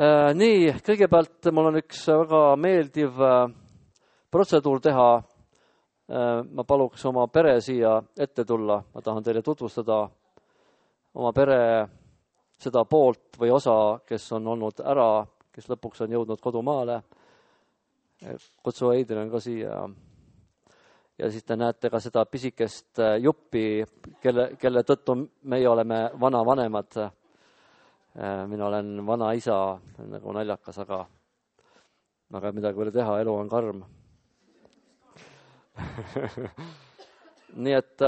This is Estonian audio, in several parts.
Nii, kõigepealt mul on üks väga meeldiv protseduur teha. Ma paluks oma pere siia ette tulla. Ma tahan teile tutvustada oma pere seda poolt või osa, kes on olnud ära, kes lõpuks on jõudnud kodumaale. Kutsu Adrian ka siia. Ja siis te näete ka seda pisikest juppi, kelle tõttu meie oleme vanavanemad. Mina olen vana isa, nagu naljakas, aga midagi võile teha, elu on karm. Nii et,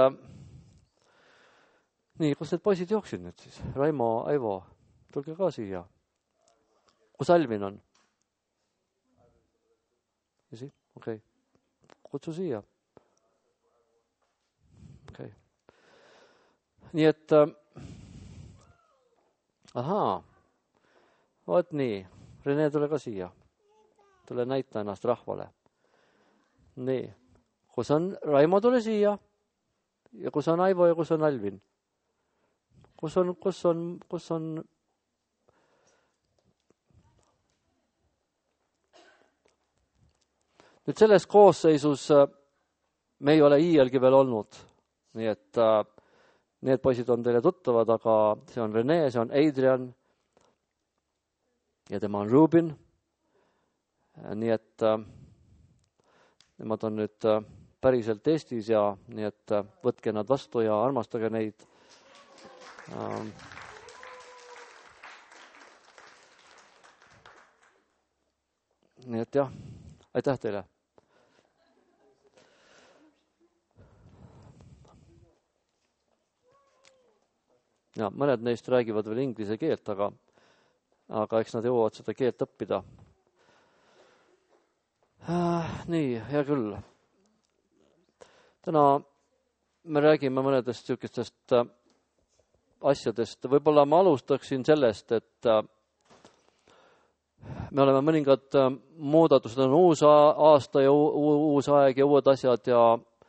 kus need poisid jooksid nüüd siis? Raimo, Aivo, tulge ka siia. Kus Alvin on? Okei. Kutsu siia. Okei. Nii et Vot nii. Rene, tule ka siia. Tule näita ennast rahvale. Nii. Kus on Raimo, tule siia. Ja kus on Aivo ja kus on Alvin? Kus on Nüüd selles koosseisus me ei ole iialgi veel olnud. Nii et need poisid on teile tuttavad, aga see on Rene, see on Adrian ja tema on Ruben. Nii et nemad on nüüd päriselt Eestis ja nii et võtke nad vastu ja armastage neid. Nii et jah, aitäh teile. Ja, mõned neist räägivad veel inglise keelt, aga eks nad jõuavad seda keelt õppida. Nii, hea küll. Täna me räägime mõnedest sihukestest asjadest. Võib-olla ma alustaksin sellest, et me oleme mõningad muudatused, on uus aasta ja uus aeg ja uued asjad ja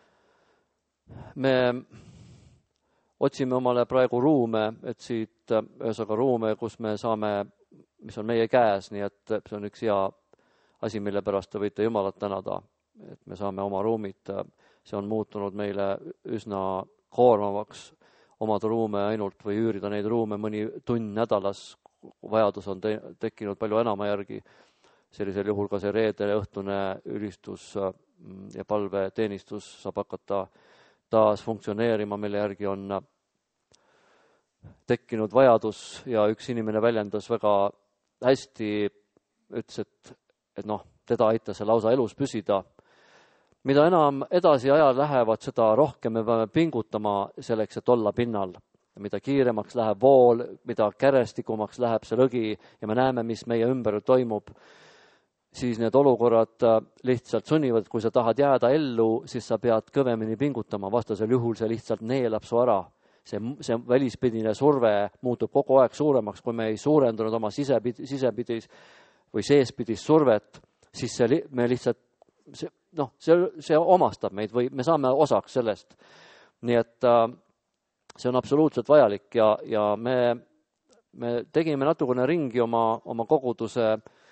me otsime omale praegu ruume, et siit ühesaga ruume, kus me saame, mis on meie käes, nii et see on üks hea asi, mille pärast te võite Jumalat tänada, et me saame oma ruumid. See on muutunud meile üsna koormavaks omada ruume ainult või üürida neid ruume mõni tund nädalas. Vajadus on tekkinud palju enama järgi. Sellisel juhul ka see reedele õhtune ülistus ja palveteenistus saab hakata taas funktsioneerima, mille järgi on tekkinud vajadus ja üks inimene väljendas väga hästi, ütles, et teda aitas see lausa elus püsida. Mida enam edasi ajal lähevad, seda rohkem me peame pingutama selleks, et olla pinnal. Mida kiiremaks läheb vool, mida kärestikumaks läheb see lõgi ja me näeme, mis meie ümber toimub, siis need olukorrad lihtsalt sunnivad, kui sa tahad jääda ellu, siis sa pead kõvemini pingutama, vastasel juhul see lihtsalt neelab su ära. See välispidine surve muutub kogu aeg suuremaks, kui me ei suurendanud oma sisepidis või seespidis survet, siis me lihtsalt, see omastab meid või me saame osaks sellest. Nii et see on absoluutselt vajalik ja me tegime natukene ringi oma koguduse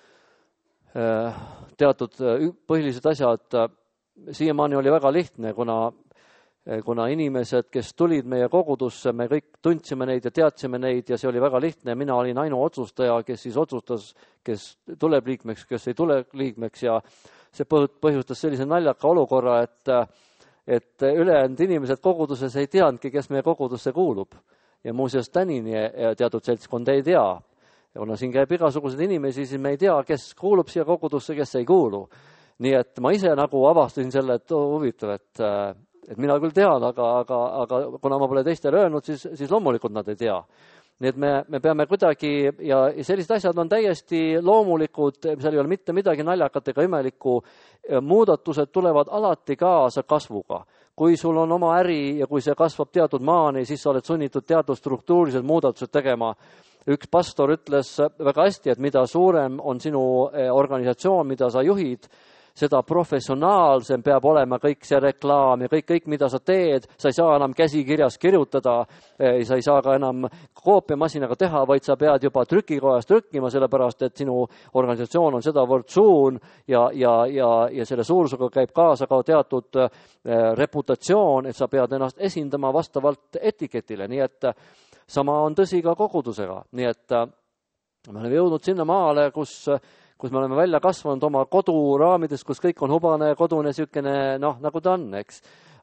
teatud põhilised asjad. Siiamaani oli väga lihtne, kuna inimesed, kes tulid meie kogudusse, me kõik tundsime neid ja teadsime neid ja see oli väga lihtne. Mina olin ainu otsustaja, kes siis otsustas, kes tuleb liikmeks, kes ei tule liikmeks ja see põhjustas sellise naljaka olukorra, et ülejäänud inimesed koguduses ei teadnudki, kes meie kogudusse kuulub. Ja muuseas Tänini teatud seltskond ei tea. Ja kuna siin käib igasuguseid inimesi, siis me ei tea, kes kuulub siia kogudusse, kes ei kuulu. Nii et ma ise nagu avastasin selle, et huvitav, et mina küll tean, aga kuna ma pole teistele öelnud, siis loomulikult nad ei tea. Nii et me peame kuidagi, ja sellised asjad on täiesti loomulikud, seal ei ole mitte midagi naljakat ega imelikku. Muudatused tulevad alati kaasa kasvuga. Kui sul on oma äri ja kui see kasvab teatud maani, siis sa oled sunnitud teatud struktuurilised muudatused tegema. Üks pastor ütles väga hästi, et mida suurem on sinu organisatsioon, mida sa juhid, seda professionaalsem peab olema kõik see reklaam ja kõik, mida sa teed. Sa ei saa enam käsikirjas kirjutada, sa ei saa ka enam koopiamasinaga teha, vaid sa pead juba trükikojas trükkima, sellepärast et sinu organisatsioon on sedavõrd suur ja selle suurusega käib kaasa ka teatud reputatsioon, et sa pead ennast esindama vastavalt etiketile. Nii et sama on tõsi ka kogudusega. Nii et me oleme jõudnud sinna maale, kus me oleme välja kasvanud oma koduraamidest, kus kõik on hubane, kodune sükene, nagu ta on, eks.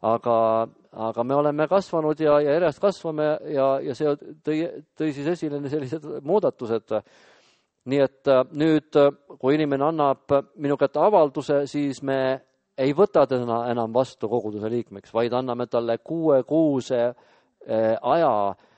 Aga me oleme kasvanud ja järjest kasvame ja see tõi siis esile sellised muudatused. Nii et nüüd, kui inimene annab minu kätte avalduse, siis me ei võta teda enam vastu koguduse liikmeks, vaid anname talle 6 kuuse aja,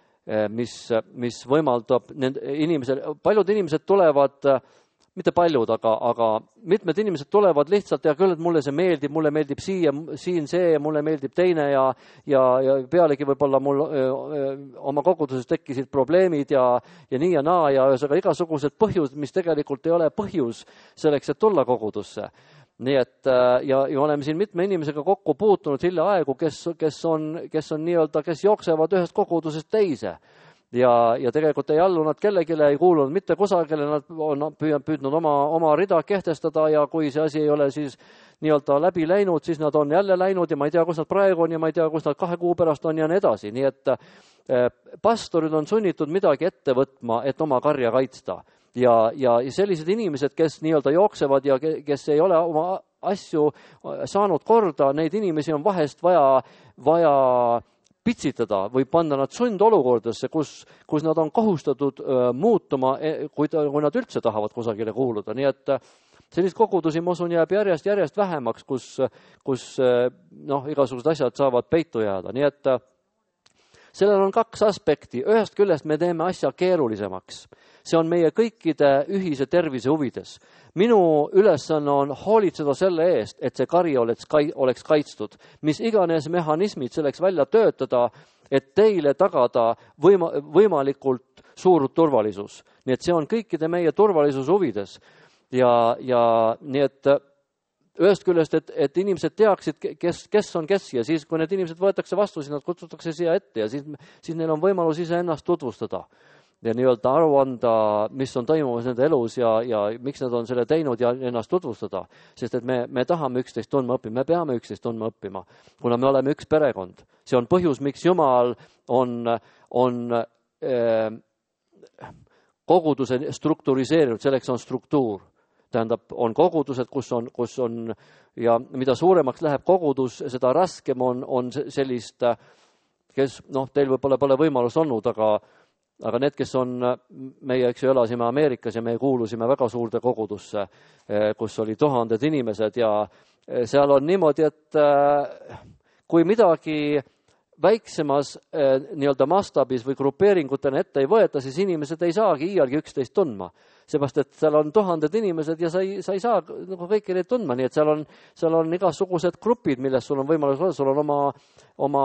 mis võimaldab paljud inimesed tulevad, mitte paljud, aga mitmed inimesed tulevad lihtsalt ja küll, et mulle see meeldib, mulle meeldib siin see, mulle meeldib teine ja pealegi võib-olla mul oma koguduses tekkisid probleemid ja nii ja naa ja igasugused põhjused, mis tegelikult ei ole põhjus selleks, et tulla kogudusse. Nii et ja oleme siin mitme inimesega kokku puutunud hiljaaegu, kes on nii-öelda, kes jooksevad ühest kogudusest teise. Ja tegelikult ei allu nad kellegile, ei kuulunud mitte kusagile, nad on püüdnud oma rida kehtestada ja kui see asi ei ole siis nii-öelda läbi läinud, siis nad on jälle läinud ja ma ei tea, kus nad praegu on ja ma ei tea, kus nad 2 kuu pärast on ja nii edasi. Nii et pastorid on sunnitud midagi ette võtma, et oma karja kaitsta. Ja sellised inimesed, kes nii-öelda jooksevad ja kes ei ole oma asju saanud korda, neid inimesi on vahest vaja pitsitada või panna nad sundolukordadesse, kus nad on kohustatud muutuma, kui nad üldse tahavad kusagile kuuluda. Nii et sellist kogudusi, ma usun, jääb järjest vähemaks, kus igasugused asjad saavad peitu jääda. Nii et sellel on 2 aspekti. Ühest küljest me teeme asja keerulisemaks. See on meie kõikide ühise tervise huvides. Minu ülesanne on hoolitseda selle eest, et see kari oleks kaitstud. Mis iganes mehhanismid selleks välja töötada, et teile tagada võimalikult suur turvalisus. Nii et see on kõikide meie turvalisuse huvides. Ja nii et ühest küljest, et inimesed teaksid, kes on kes ja siis, kui need inimesed võetakse vastu, siis nad kutsutakse siia ette ja siis neil on võimalus ise ennast tutvustada. Ja nii-öelda aru anda, mis on toimumas nende elus ja miks nad on selle teinud ja ennast tutvustada. Sest et me tahame üksteist tundma õppima, me peame üksteist tundma õppima, kuna me oleme üks perekond. See on põhjus, miks Jumal on koguduse strukturiseerinud, selleks on struktuur. Tähendab, on kogudused, kus on ja mida suuremaks läheb kogudus, seda raskem on sellist, kes, teil võib-olla pole võimalus olnud, aga need, kes on, meie elasime Ameerikas ja me kuulusime väga suurde kogudusse, kus oli 1000 inimesed ja seal on niimoodi, et kui midagi väiksemas nii-öelda mastaabis või grupeeringutena ette ei võeta, siis inimesed ei saagi iialgi üksteist tundma. Seepärast, et seal on 1000 inimesed ja sa ei saa kõiki neid tundma, nii et seal on igasugused grupid, milles sul on võimalus olla, sul on oma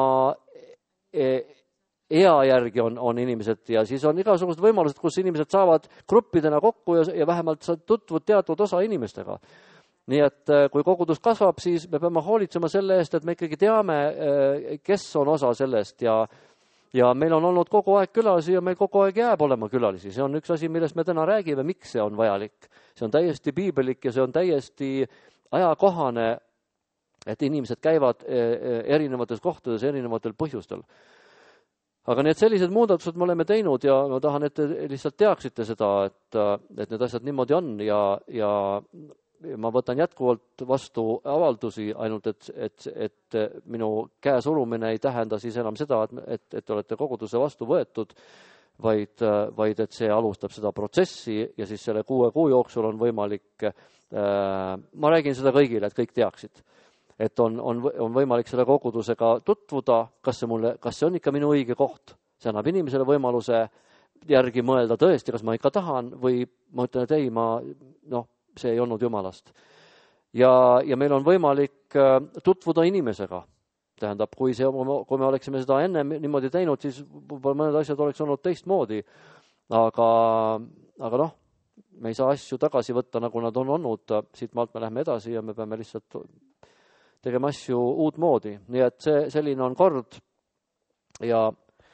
ea järgi on inimesed ja siis on igasugused võimalused, kus inimesed saavad gruppidena kokku ja vähemalt sa tutvud teatud osa inimestega. Nii et kui kogudus kasvab, siis me peame hoolitsema selle eest, et me ikkagi teame, kes on osa sellest ja meil on olnud kogu aeg külalisi ja meil kogu aeg jääb olema külalisi. See on üks asi, millest me täna räägime, miks see on vajalik. See on täiesti piiblik ja see on täiesti ajakohane, et inimesed käivad erinevates kohtades erinevatel põhjustel. Aga need sellised muudatused me oleme teinud ja ma tahan, et te lihtsalt teaksite seda, et need asjad niimoodi on ja ma võtan jätkuvalt vastu avaldusi, ainult et minu käe surumine ei tähenda siis enam seda, et olete koguduse vastu võetud, vaid et see alustab seda protsessi ja siis selle 6 kuu jooksul on võimalik, ma räägin seda kõigile, et kõik teaksid, et on võimalik selle kogudusega tutvuda, kas see on ikka minu õige koht. See annab inimesele võimaluse järgi mõelda tõesti, kas ma ikka tahan või ma ütlen, et ei, see ei olnud Jumalast. Ja meil on võimalik tutvuda inimesega. Tähendab, kui me oleksime seda enne niimoodi teinud, siis mõned asjad oleks olnud teistmoodi. Aga me ei saa asju tagasi võtta, nagu nad on olnud, siit maalt me läheme edasi ja me peame lihtsalt tegema asju uut moodi. Nii et selline on kord ja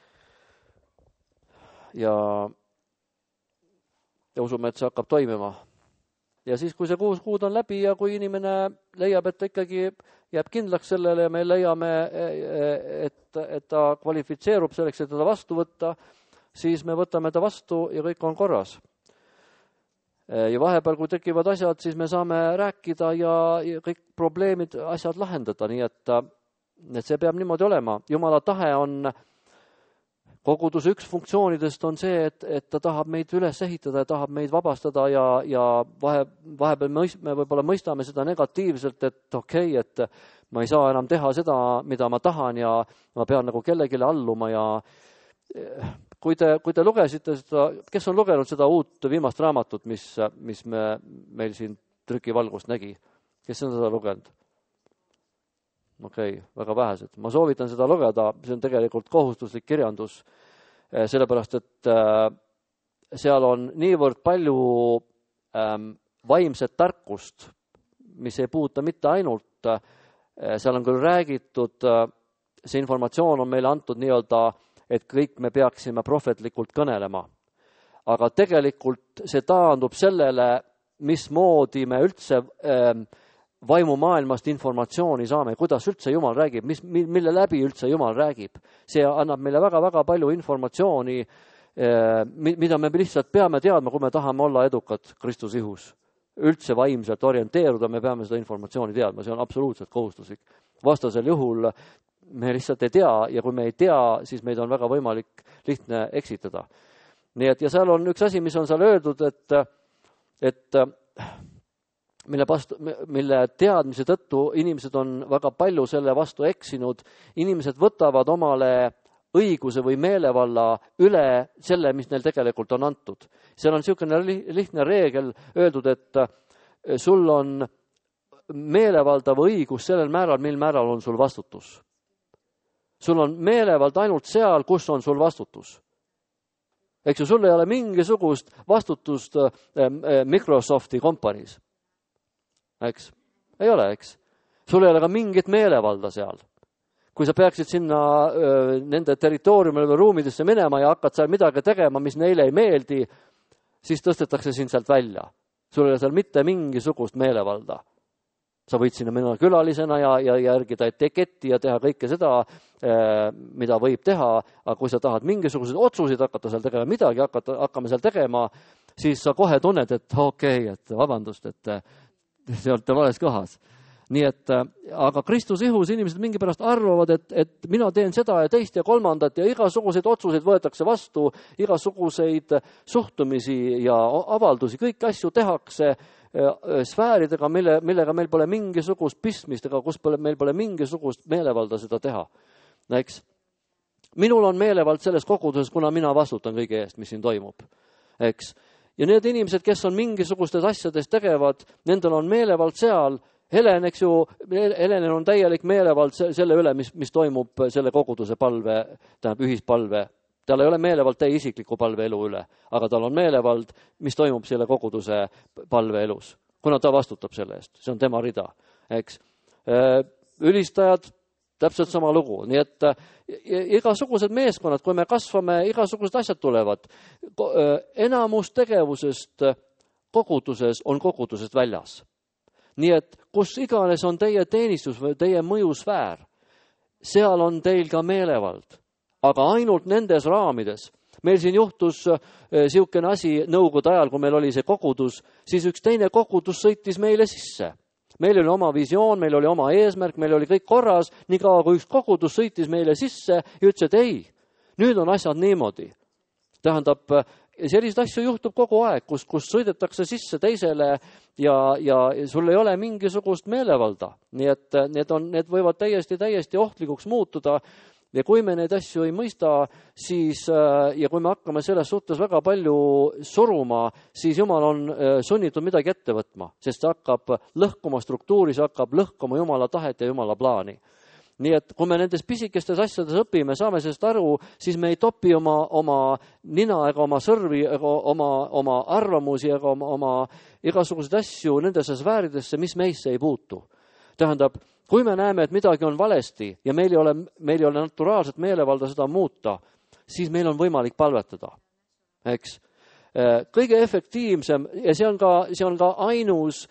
usume, et see hakkab toimima. Ja siis, kui see 6 kuud on läbi ja kui inimene leiab, et ta ikkagi jääb kindlaks sellele ja me leiame, et ta kvalifitseerub selleks, et teda vastu võtta, siis me võtame ta vastu ja kõik on korras. Ja vahepeal, kui tekivad asjad, siis me saame rääkida ja kõik probleemid, asjad lahendada, nii et see peab niimoodi olema. Jumala tahe on, koguduse üks funktsioonidest on see, et ta tahab meid üles ehitada ja tahab meid vabastada ja vahepeal me võib-olla mõistame seda negatiivselt, et okei, et ma ei saa enam teha seda, mida ma tahan ja ma pean nagu kellegile alluma ja kui te lugesite seda, kes on lugenud seda uut viimast raamatut, mis meil siin trükivalgust nägi? Kes on seda lugenud? Okei, väga vähesed. Ma soovitan seda lugeda, see on tegelikult kohustuslik kirjandus, sellepärast, et seal on niivõrd palju vaimset tarkust, mis ei puuta mitte ainult, seal on küll räägitud, see informatsioon on meile antud nii-öelda, et kõik me peaksime prohvetlikult kõnelema. Aga tegelikult see taandub sellele, mismoodi me üldse vaimumaailmast informatsiooni saame, kuidas üldse Jumal räägib, mille läbi üldse Jumal räägib. See annab meile väga-väga palju informatsiooni, mida me lihtsalt peame teadma, kui me tahame olla edukad Kristuse ihus. Üldse vaimselt orienteeruda, me peame seda informatsiooni teadma, see on absoluutselt kohustuslik. Vastasel juhul me lihtsalt ei tea ja kui me ei tea, siis meid on väga võimalik lihtne eksitada. Nii et ja seal on üks asi, mis on seal öeldud, et mille teadmise tõttu inimesed on väga palju selle vastu eksinud. Inimesed võtavad omale õiguse või meelevalla üle selle, mis neil tegelikult on antud. Seal on niisugune lihtne reegel öeldud, et sul on meelevaldav õigus sellel määral, mil määral on sul vastutus. Sul on meelevald ainult seal, kus on sul vastutus. Eks ju, sul ei ole mingisugust vastutust Microsofti kompaniis. Eks? Ei ole, eks? Sul ei ole ka mingit meelevalda seal. Kui sa peaksid sinna nende territooriumile või ruumidesse minema ja hakkad seal midagi tegema, mis neile ei meeldi, siis tõstetakse sind sealt välja. Sul ei ole seal mitte mingisugust meelevalda. Sa võid sinna minna külalisena ja järgida etiketti ja teha kõike seda, mida võib teha, aga kui sa tahad mingisuguseid otsuseid hakata seal tegema, midagi hakkame seal tegema, siis sa kohe tunned, et okei, et vabandust, et te olete vales kohas. Nii et, aga Kristuse ihus inimesed mingi pärast arvavad, et mina teen seda ja teist ja kolmandat ja igasuguseid otsuseid võetakse vastu, igasuguseid suhtumisi ja avaldusi, kõik asju tehakse sfääridega, millega meil pole mingisugust pistmist, ega kus meil pole mingisugust meelevalda seda teha. Eks? Minul on meelevald selles koguduses, kuna mina vastutan kõige eest, mis siin toimub. Eks? Ja need inimesed, kes on mingisugustes asjades tegevad, nendel on meelevald seal. Helen, eks ju, Helenel on täielik meelevald selle üle, mis toimub selle koguduse palve, tähendab ühispalve. Tal ei ole meelevald teie isikliku palveelu üle, aga tal on meelevald, mis toimub selle koguduse palveelus, kuna ta vastutab selle eest. See on tema rida. Eks? Ülistajad, täpselt sama lugu. Nii et igasugused meeskonnad, kui me kasvame, igasugused asjad tulevad. Enamus tegevusest koguduses on kogudusest väljas. Nii et kus iganes on teie teenistus või teie mõjusfäär, seal on teil ka meelevald. Aga ainult nendes raamides. Meil siin juhtus siukene asi nõukogude ajal, kui meil oli see kogudus, siis üks teine kogudus sõitis meile sisse. Meil oli oma visioon, meil oli oma eesmärk, meil oli kõik korras, nii kaua kui üks kogudus sõitis meile sisse ja ütles, et ei, nüüd on asjad niimoodi. Tähendab, selliseid asju juhtub kogu aeg, kus sõidetakse sisse teisele ja sul ei ole mingisugust meelevalda. Nii et need võivad täiesti ohtlikuks muutuda. Ja kui me neid asju ei mõista, siis, ja kui me hakkame selles suhtes väga palju suruma, siis Jumal on sunnitud midagi ette võtma, sest see hakkab lõhkuma struktuuris, hakkab lõhkuma Jumala tahet ja Jumala plaani. nii et kui me nendes pisikestes asjades õpime, saame sellest aru, siis me ei topi oma nina ega oma sõrvi ega oma arvamusi ega oma igasuguseid asju nendesse sfääridesse, mis meisse ei puutu. Tähendab, kui me näeme, et midagi on valesti ja meil ei ole naturaalset meelevalda seda muuta, siis meil on võimalik palvetada. Eks? Kõige efektiivsem ja see on ka ainus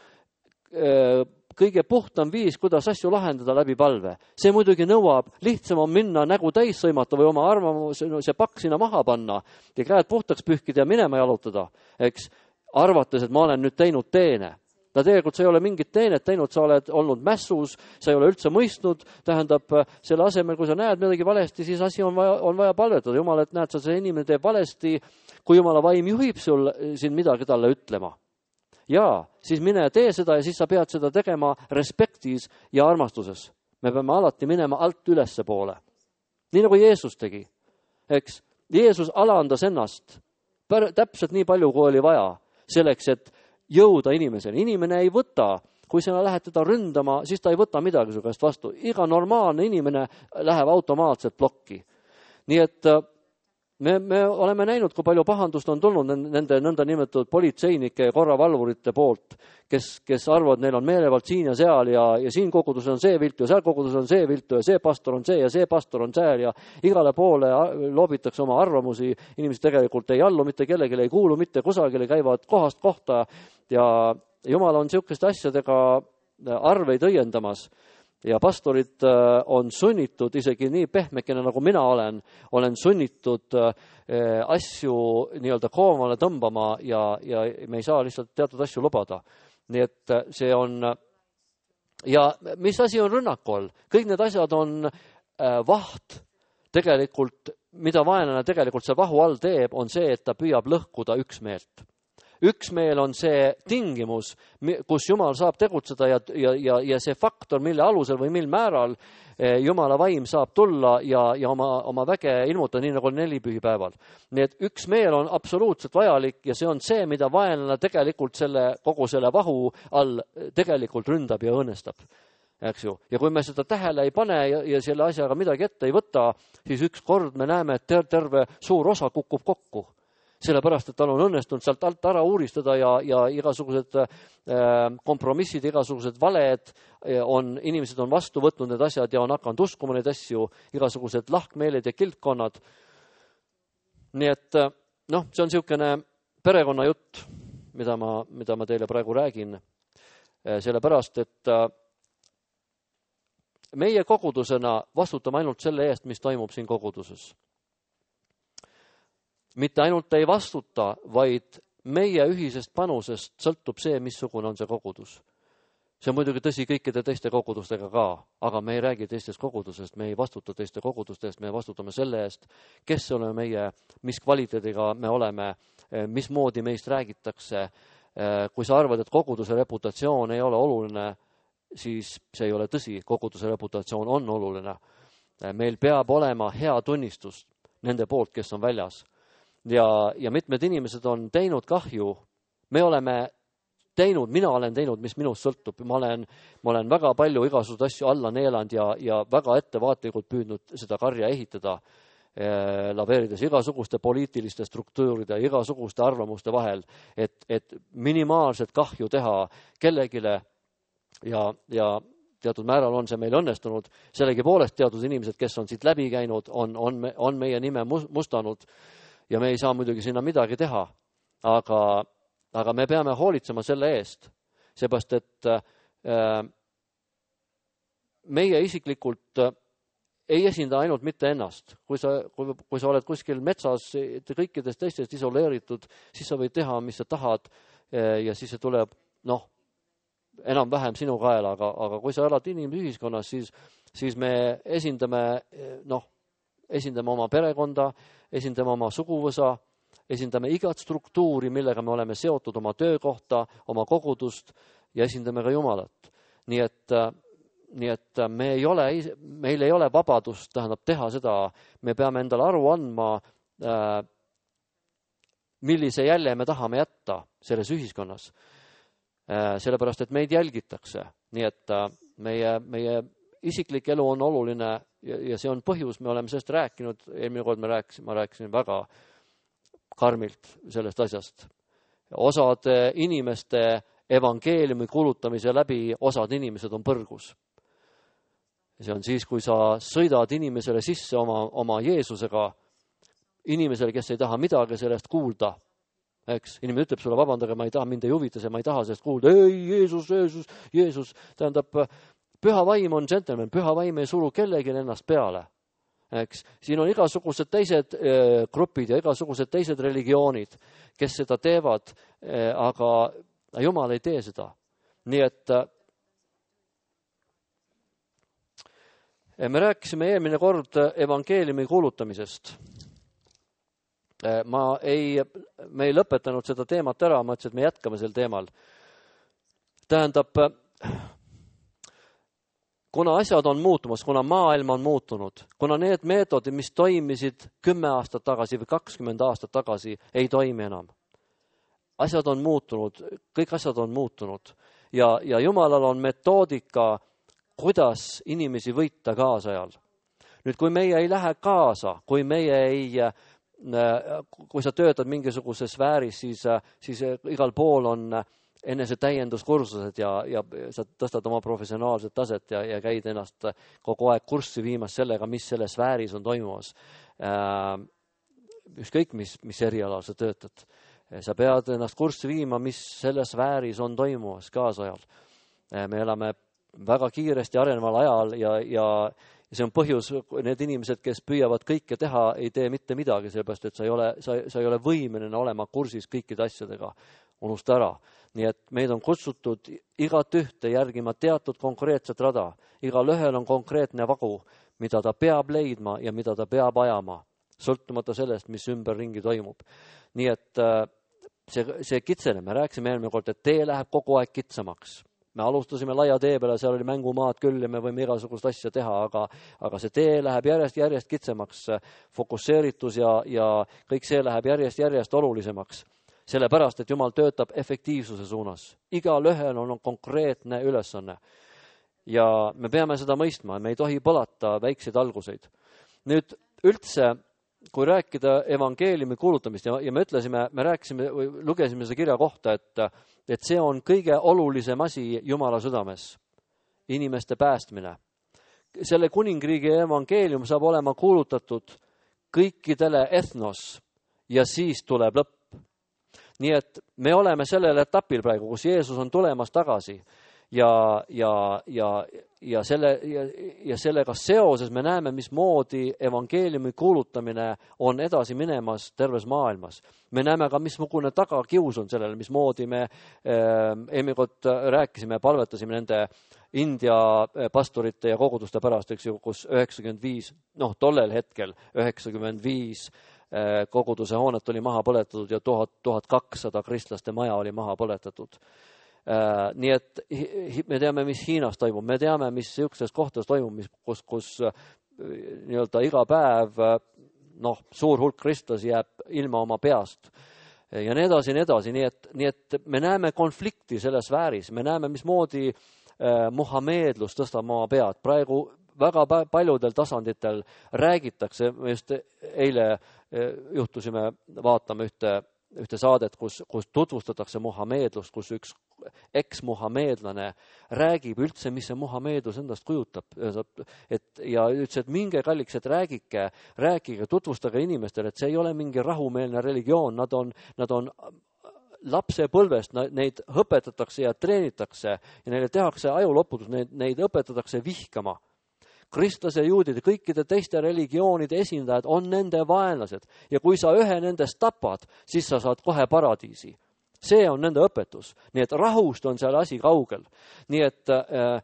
kõige puhtam viis, kuidas asju lahendada läbi palve. See muidugi nõuab, lihtsam on minna nägu täis sõimata või oma see pakk sinna maha panna ja käed puhtaks pühkida ja minema jalutada, eks, arvates, et ma olen nüüd teinud teene. Tegelikult sa ei ole mingit teenet teinud, sa oled olnud mässus, sa ei ole üldse mõistnud, tähendab, selle asemel, kui sa näed midagi valesti, siis asi on vaja palvetada. Jumal, et näed, sa see inimene teeb valesti, kui Jumala vaim juhib sul siin midagi talle ütlema. Ja siis mine tee seda ja siis sa pead seda tegema respektis ja armastuses. Me peame alati minema alt ülesse poole. Nii nagu Jeesus tegi. Eks? Jeesus alandas ennast täpselt nii palju, kui oli vaja selleks, et jõuda inimeseni. Inimene ei võta, kui sina lähed teda ründama, siis ta ei võta midagi su käest vastu. Iga normaalne inimene läheb automaatselt plokki. Nii et me oleme näinud, kui palju pahandust on tulnud nende nõnda nimetatud politseinike ja korravalvurite poolt, kes arvavad, neil on meelevald siin ja seal ja siin kogudus on see viltu ja seal kogudus on see viltu ja see pastor on see ja see pastor on seal ja igale poole loobitakse oma arvamusi. Inimesed tegelikult ei allu mitte kellelegi, ei kuulu mitte kusagile, käivad kohast kohta ja Jumal on niisuguste asjadega arveid õiendamas. Ja pastorid on sunnitud, isegi nii pehmekene nagu mina olen sunnitud asju nii-öelda koomale tõmbama ja me ei saa lihtsalt teatud asju lubada. Nii et see on, ja mis asi on rünnaku all? Kõik need asjad on vaht tegelikult, mida vaenlane tegelikult see vahu all teeb, on see, et ta püüab lõhkuda üksmeelt. Üksmeel on see tingimus, kus Jumal saab tegutseda ja see faktor, mille alusel või mil määral Jumala vaim saab tulla ja oma väge ilmutada, nii nagu 4 pühipäeval. Nii et üksmeel on absoluutselt vajalik ja see on see, mida vaenlane tegelikult kogu selle vahu all tegelikult ründab ja õõnestab. Eks ju? Ja kui me seda tähele ei pane ja selle asjaga midagi ette ei võta, siis ükskord me näeme, et terve suur osa kukub kokku. Sellepärast, et tal on õnnestunud sealt alt ära uuristada ja igasugused kompromissid, igasugused valed, inimesed on vastu võtnud need asjad ja on hakanud uskuma neid asju, igasugused lahkmeeled ja kiltkonnad. Nii et see on niisugune perekonna jutt, mida ma teile praegu räägin. Sellepärast, et meie kogudusena vastutame ainult selle eest, mis toimub siin koguduses. Mitte ainult ei vastuta, vaid meie ühisest panusest sõltub see, missugune on see kogudus. See on muidugi tõsi kõikide teiste kogudustega ka, aga me ei räägi teistest kogudusest, me ei vastuta teiste kogudustest, me vastutame selle eest, kes oleme meie, mis kvaliteediga me oleme, mismoodi meist räägitakse. Kui sa arvad, et koguduse reputatsioon ei ole oluline, siis see ei ole tõsi, koguduse reputatsioon on oluline. Meil peab olema hea tunnistus nende poolt, kes on väljas. Ja mitmed inimesed on teinud kahju. Me oleme teinud, mina olen teinud, mis minust sõltub. Ma olen väga palju igasugused asju alla neelanud ja väga ettevaatlikult püüdnud seda karja ehitada, laveerides igasuguste poliitiliste struktuuride, igasuguste arvamuste vahel, et minimaalset kahju teha kellegile ja teatud määral on see meil õnnestunud. Sellegipoolest teatud inimesed, kes on siit läbi käinud, on meie nime mustanud. Ja me ei saa muidugi sinna midagi teha, aga me peame hoolitsema selle eest, seepärast, et meie isiklikult ei esinda ainult mitte ennast. Kui sa oled kuskil metsas kõikidest teistest isoleeritud, siis sa võid teha, mis sa tahad ja siis see tuleb enam-vähem sinu kaela, aga kui sa elad inimühiskonnas, siis me esindame oma perekonda, esindame oma suguvõsa, esindame igat struktuuri, millega me oleme seotud, oma töökohta, oma kogudust ja esindame ka Jumalat. Nii et meil ei ole vabadust, teha seda, me peame endale aru andma, millise jälje me tahame jätta selles ühiskonnas. Sellepärast, et meid jälgitakse. Nii et meie isiklik elu on oluline ja see on põhjus, me oleme sellest rääkinud, eelmine kord ma rääkisin väga karmilt sellest asjast. Osad inimeste evangeeliumi kuulutamise läbi, osad inimesed on põrgus. See on siis, kui sa sõidad inimesele sisse oma Jeesusega, inimesele, kes ei taha midagi sellest kuulda. Eks? Inimene ütleb sulle, vabandage, ma ei taha, mind ei huvita see, ma ei taha sellest kuulda. Ei, Jeesus. Tähendab, püha vaim on džentelmen, püha vaim ei suru kellegi ennast peale. Eks? Siin on igasugused teised grupid ja igasugused teised religioonid, kes seda teevad, aga Jumal ei tee seda. Nii et me rääkisime eelmine kord evangeeliumi kuulutamisest. Me ei lõpetanud seda teemat ära, ma ütlesin, et me jätkame sel teemal. Tähendab, kuna asjad on muutumas, kuna maailm on muutunud, kuna need meetodid, mis toimisid 10 aastat tagasi või 20 aastat tagasi, ei toimi enam. Asjad on muutunud, kõik asjad on muutunud ja Jumalal on metoodika, kuidas inimesi võita kaasajal. Nüüd, kui meie ei lähe kaasa, kui sa töötad mingisuguses sfääris, siis igal pool on enesetäienduskursused ja sa tõstad oma professionaalset taset ja käid ennast kogu aeg kurssi viimas sellega, mis selles sfääris on toimumas. Ükskõik, mis erialal sa töötad. Sa pead ennast kurssi viima, mis selles sfääris on toimumas kaasajal. Me elame väga kiiresti areneval ajal ja see on põhjus, need inimesed, kes püüavad kõike teha, ei tee mitte midagi, sellepärast, et sa ei ole võimeline olema kursis kõikide asjadega. Unusta ära. Nii et meid on kutsutud igat ühte järgima teatud konkreetset rada. Igal ühel on konkreetne vagu, mida ta peab leidma ja mida ta peab ajama, sõltumata sellest, mis ümberringi toimub. Nii et see kitsene, me rääkisime eelmine kord, et tee läheb kogu aeg kitsamaks. Me alustasime laia tee peale, seal oli mängumaad küll ja me võime igasugust asja teha, aga see tee läheb järjest kitsamaks, fokusseeritus ja kõik see läheb järjest olulisemaks. Sellepärast, et Jumal töötab efektiivsuse suunas. Igal ühel on konkreetne ülesanne. Ja me peame seda mõistma, me ei tohi põlata väikseid alguseid. Nüüd üldse, kui rääkida evangeeliumi kuulutamist ja me rääkisime või lugesime seda kirja kohta, et see on kõige olulisem asi Jumala südames, inimeste päästmine. Selle kuningriigi evangeelium saab olema kuulutatud kõikidele etnos ja siis tuleb lõpp. Nii et me oleme sellel etapil praegu, kus Jeesus on tulemas tagasi ja sellega seoses me näeme, mismoodi evangeeliumi kuulutamine on edasi minemas terves maailmas. Me näeme ka, missugune tagakius on sellele, mismoodi me eelmikord rääkisime, palvetasime nende India pastorite ja koguduste pärast, eks ju, kus 95, tollel hetkel 95 koguduse hoonet oli maha põletatud ja 1200 kristlaste maja oli maha põletatud. Nii et me teame, mis Hiinas toimub, me teame, mis sellistes kohtades toimub, kus nii-öelda iga päev suur hulk kristlasi jääb ilma oma peast ja nii edasi. Nii et me näeme konflikti selles sfääris, me näeme, mismoodi muhameedlus tõstab oma pead. Praegu väga paljudel tasanditel räägitakse, me just eile juhtusime vaatama ühte saadet, kus tutvustatakse muhameedlust, kus üks eks-muhameedlane räägib üldse, mis see muhameedlus endast kujutab. Ja ütles, et minge kalliks, et rääkige, tutvustage inimestele, et see ei ole mingi rahumeelne religioon, nad on lapsepõlvest, neid õpetatakse ja treenitakse ja neile tehakse ajuloputus, neid õpetatakse vihkama. Kristlase ja juudid ja kõikide teiste religioonide esindajad on nende vaenlased ja kui sa ühe nendest tapad, siis sa saad kohe paradiisi. See on nende õpetus. Nii et rahust on seal asi kaugel. Nii et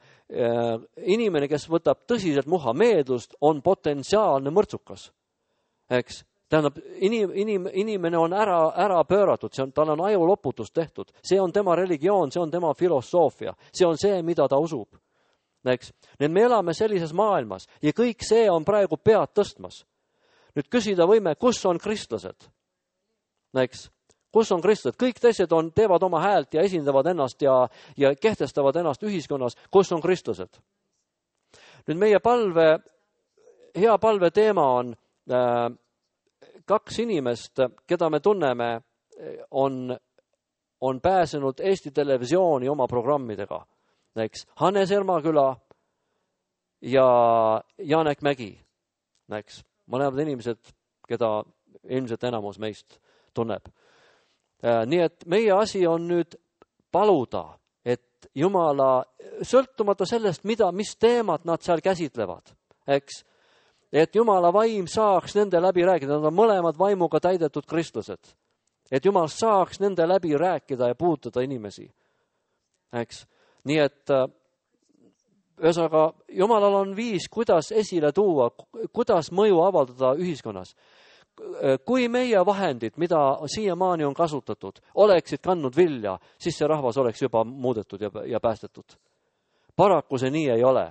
inimene, kes võtab tõsiselt muhameedlust, on potentsiaalne mõrtsukas. Eks? Tähendab, inimene on ära pööratud, tal on ajuloputus tehtud. See on tema religioon, see on tema filosoofia. See on see, mida ta usub. Eks? Nüüd me elame sellises maailmas ja kõik see on praegu pead tõstmas. Nüüd küsida võime, kus on kristlased? Eks? Kus on kristlased? Kõik teised teevad oma häält ja esindavad ennast ja kehtestavad ennast ühiskonnas. Kus on kristlased? Nüüd meie hea palve teema on 2 inimest, keda me tunneme, on pääsenud Eesti Televisiooni oma programmidega. Näiteks Hannes Ermaküla ja Janek Mägi. Näiteks mõlemad inimesed, keda ilmselt enamus meist tunneb. Nii et meie asi on nüüd paluda, et Jumala, sõltumata sellest, mis teemad nad seal käsitlevad, eks, et Jumala vaim saaks nende läbi rääkida, nad on mõlemad vaimuga täidetud kristlased, et Jumal saaks nende läbi rääkida ja puutuda inimesi, eks. Nii et ühesõnaga, Jumalal on viis, kuidas esile tuua, kuidas mõju avaldada ühiskonnas. Kui meie vahendid, mida siiamaani on kasutatud, oleksid kandnud vilja, siis see rahvas oleks juba muudetud ja päästetud. Paraku see nii ei ole.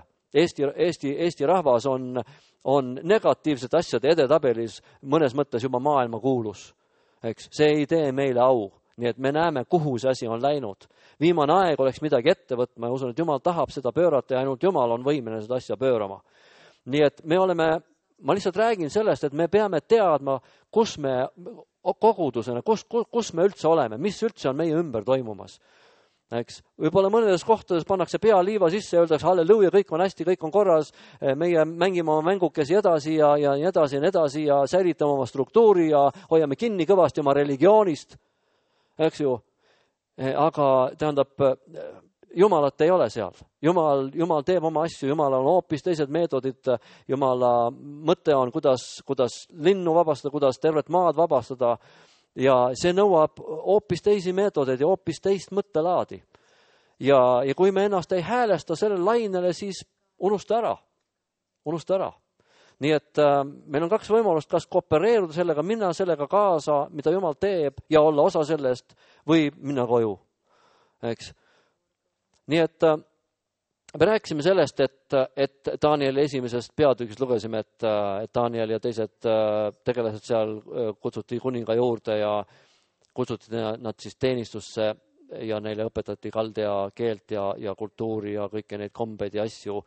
Eesti rahvas on negatiivsete asjade edetabelis mõnes mõttes juba maailma kuulus. Eks? See ei tee meile au. Nii et me näeme, kuhu see asi on läinud. Viimane aeg oleks midagi ette võtma ja usun, et Jumal tahab seda pöörata ja ainult Jumal on võimeline seda asja pöörama. Nii et ma lihtsalt räägin sellest, et me peame teadma, kus me kogudusena, kus me üldse oleme, mis üldse on meie ümber toimumas. Eks? Võib-olla mõnedes kohtades pannakse pea liiva sisse ja öeldakse halleluuja, kõik on hästi, kõik on korras, meie mängime oma mängukesi edasi ja nii edasi ja säilitame oma struktuuri ja hoiame kinni kõvasti oma religioonist. Eks ju? Aga tähendab, Jumalat ei ole seal. Jumal teeb oma asju, Jumal on hoopis teised meetodid. Jumala mõte on, kuidas linnu vabastada, kuidas tervet maad vabastada. Ja see nõuab hoopis teisi meetodeid ja hoopis teist mõttelaadi. Ja kui me ennast ei häälesta sellele lainele, siis unusta ära. Nii et meil on 2 võimalust, kas koopereeruda sellega, minna sellega kaasa, mida Jumal teeb ja olla osa sellest või minna koju. Eks? Nii et me rääkisime sellest, et Danieli esimesest peatükist lugesime, et Daniel ja teised tegelased seal kutsuti kuninga juurde ja kutsuti nad siis teenistusse ja neile õpetati kaldea keelt ja kultuuri ja kõiki neid kombeid ja asju.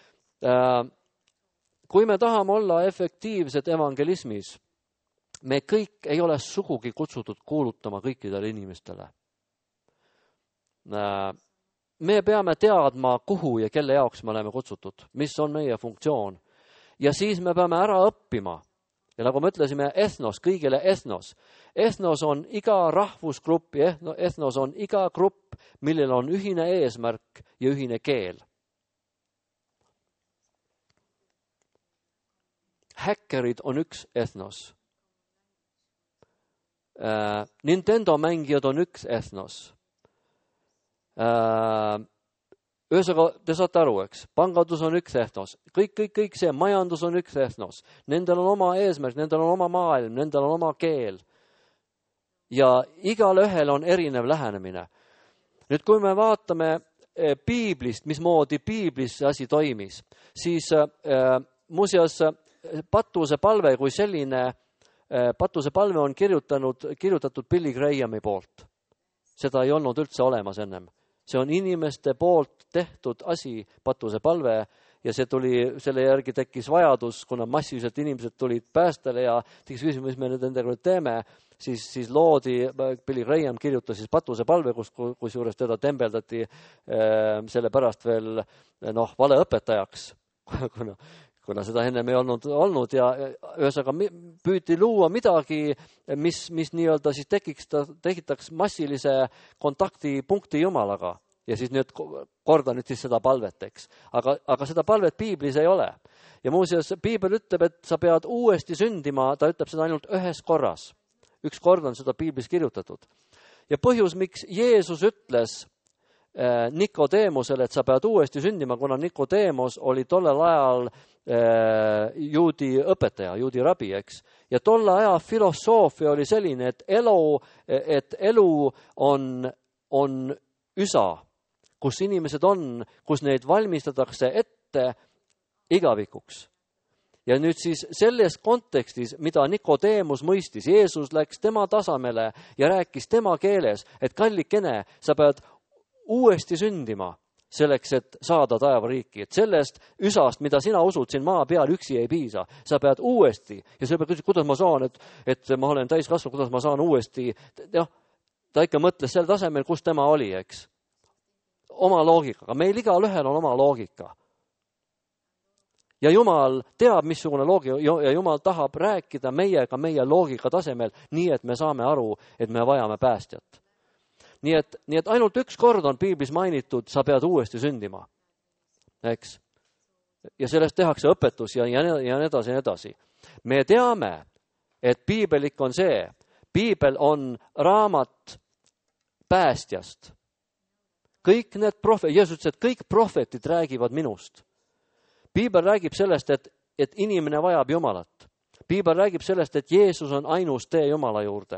Kui me tahame olla efektiivsed evangelismis, me kõik ei ole sugugi kutsutud kuulutama kõikidele inimestele. Me peame teadma, kuhu ja kelle jaoks me oleme kutsutud, mis on meie funktsioon. Ja siis me peame ära õppima. Ja nagu me ütlesime, etnos, kõigile etnos. Etnos on iga rahvusgrupp ja etnos on iga grupp, millel on ühine eesmärk ja ühine keel. Häkkerid on üks etnos. Nintendo mängijad on üks etnos. Ühesõnaga, te saate aru, eks, pangandus on üks etnos, kõik see, majandus on üks etnos, nendel on oma eesmärk, nendel on oma maailm, nendel on oma keel ja igal ühel on erinev lähenemine. Nüüd, kui me vaatame piiblist, mismoodi piiblis see asi toimis, siis muuseas Patuse palve kui selline, Patuse palve on kirjutatud Billy Grahami poolt. Seda ei olnud üldse olemas ennem. See on inimeste poolt tehtud asi, Patuse palve, ja selle järgi tekkis vajadus, kuna massiliselt inimesed tulid päästele ja tekkis küsimus, mis me nendega teeme, siis loodi, Billy Graham kirjutas siis Patuse palve, kus juures teda tembeldati selle pärast veel valeõpetajaks, kuna seda ennem ei olnud ja ühesõnaga püüti luua midagi, mis nii-öelda siis tekitaks massilise kontaktipunkti Jumalaga. Ja siis nüüd kordan nüüd siis seda palvet, eks. Aga seda palvet piiblis ei ole. Ja muuseas, piibel ütleb, et sa pead uuesti sündima, ta ütleb seda ainult ühes korras. Üks kord on seda piiblis kirjutatud. Ja põhjus, miks Jeesus ütles Nikodeemusele, et sa pead uuesti sündima, kuna Nikodeemus oli tollel ajal juudi õpetaja, juudi rabi, eks. Ja tolle aja filosoofia oli selline, et elu on üsa, kus inimesed on, kus neid valmistatakse ette igavikuks. Ja nüüd siis selles kontekstis, mida Nikodeemus mõistis, Jeesus läks tema tasemele ja rääkis tema keeles, et kallikene, sa pead uuesti sündima. selleks, et saada taevariiki. Et sellest üsast, mida sina usud siin maa peal, üksi ei piisa. Sa pead uuesti, ja sa pead küsima, kuidas ma saan, et ma olen täiskasvanud, kuidas ma saan uuesti, ta ikka mõtles sel tasemel, kus tema oli, eks. Oma loogikaga. Meil igalühel on oma loogika. Ja Jumal teab, missugune loogika, ja Jumal tahab rääkida meiega meie loogika tasemel, nii et me saame aru, et me vajame päästjat. Nii et ainult üks kord on piiblis mainitud, sa pead uuesti sündima. Eks? Ja sellest tehakse õpetus ja nii edasi. Me teame, et piibelik on see. Piibel on raamat päästjast. Kõik need Jeesus ütles, et kõik prohvetid räägivad minust. Piibel räägib sellest, et inimene vajab Jumalat. Piibel räägib sellest, et Jeesus on ainus tee Jumala juurde.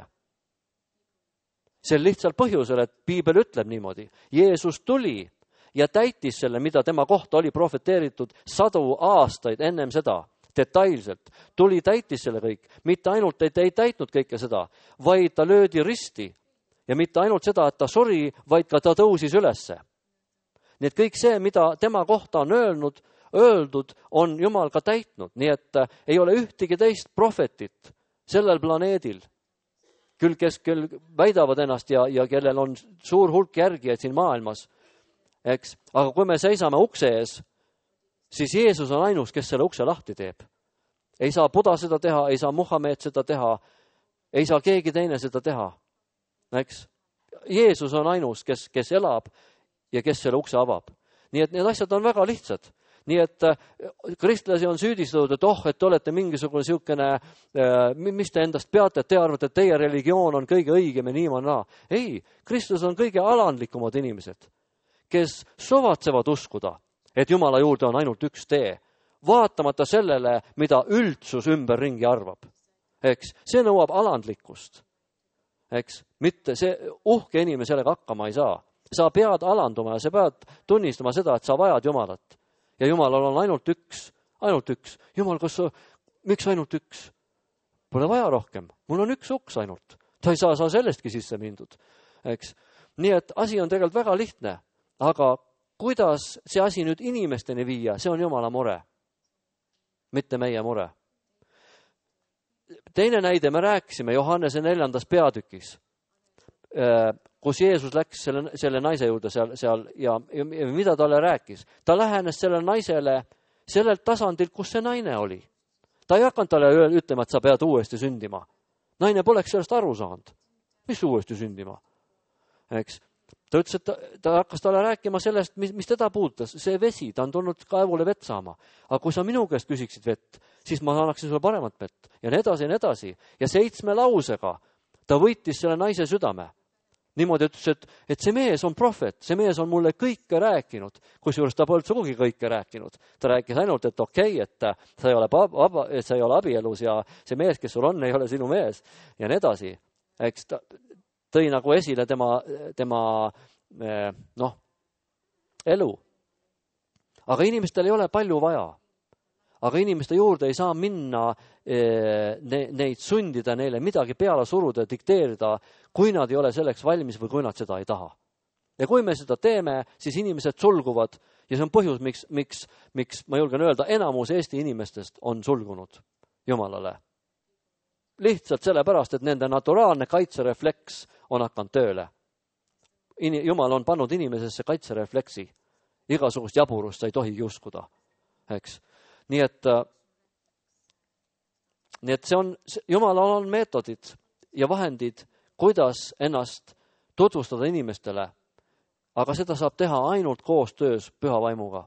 Sel lihtsal põhjusel, et piibel ütleb niimoodi. Jeesus tuli ja täitis selle, mida tema kohta oli profeteeritud 100 aastaid ennem seda, detailselt. Tuli, täitis selle kõik. Mitte ainult, et ei täitnud kõike seda, vaid ta löödi risti. Ja mitte ainult seda, et ta suri, vaid ka ta tõusis ülesse. Nii et kõik see, mida tema kohta on öeldud, on Jumal ka täitnud. Nii et ei ole ühtegi teist prohvetit sellel planeedil, küll kes väidavad ennast ja kellel on suur hulk järgijaid siin maailmas. Eks? Aga kui me seisame ukse ees, siis Jeesus on ainus, kes selle ukse lahti teeb. Ei saa Buda seda teha, ei saa Muhamed seda teha, ei saa keegi teine seda teha. Eks? Jeesus on ainus, kes elab ja kes selle ukse avab. Nii et need asjad on väga lihtsad. Nii et kristlasi on süüdistatud, et te olete mingisugune siukene, mis te endast peate, et te arvate, et teie religioon on kõige õigem ja niimoodi. Ei, kristlus on kõige alandlikumad inimesed, kes suvatsevad uskuda, et Jumala juurde on ainult üks tee, vaatamata sellele, mida üldsus ümberringi arvab. Eks? See nõuab alandlikkust. Eks? Mitte see uhke inimene sellega hakkama ei saa. Sa pead alanduma ja sa pead tunnistama seda, et sa vajad Jumalat. Ja Jumalal on ainult üks. Jumal, miks ainult üks? Pole vaja rohkem. Mul on üks uks ainult. Ta ei saa sellestki sisse mindud. Eks? Nii et asi on tegelikult väga lihtne. Aga kuidas see asi nüüd inimesteni viia, see on Jumala mure. Mitte meie mure. Teine näide, me rääkisime Johannese 4. peatükis, kus Jeesus läks selle naise juurde seal ja mida talle rääkis. Ta lähenes selle naisele sellelt tasandil, kus see naine oli. Ta ei hakanud talle ütlema, et sa pead uuesti sündima. Naine poleks sellest aru saanud. Mis uuesti sündima? Eks? Ta ütles, et ta hakkas talle rääkima sellest, mis teda puudutas. See vesi, ta on tulnud kaevule vett saama. Aga kui sa minu käest küsiksid vett, siis ma annaksin sulle paremat vett. Ja nii edasi. Ja 7 lausega ta võitis selle naise südame. Niimoodi ütles, et see mees on prohvet, see mees on mulle kõike rääkinud, kusjuures ta polnud sugugi kõike rääkinud. Ta rääkis ainult, et okei, et sa ei ole abielus ja see mees, kes sul on, ei ole sinu mees ja nii edasi. Eks ta tõi nagu esile tema elu. Aga inimestel ei ole palju vaja. Aga inimeste juurde ei saa minna neid sundida, neile midagi peale suruda ja dikteerida, kui nad ei ole selleks valmis või kui nad seda ei taha. Ja kui me seda teeme, siis inimesed sulguvad ja see on põhjus, miks ma julgen öelda, enamus Eesti inimestest on sulgunud Jumalale. Lihtsalt sellepärast, et nende naturaalne kaitserefleks on hakanud tööle. Jumal on pannud inimesesse kaitserefleksi. Igasugust jaburust sa ei tohigi uskuda. Eks? Nii et Jumalal on meetodid ja vahendid, kuidas ennast tutvustada inimestele, aga seda saab teha ainult koostöös püha vaimuga.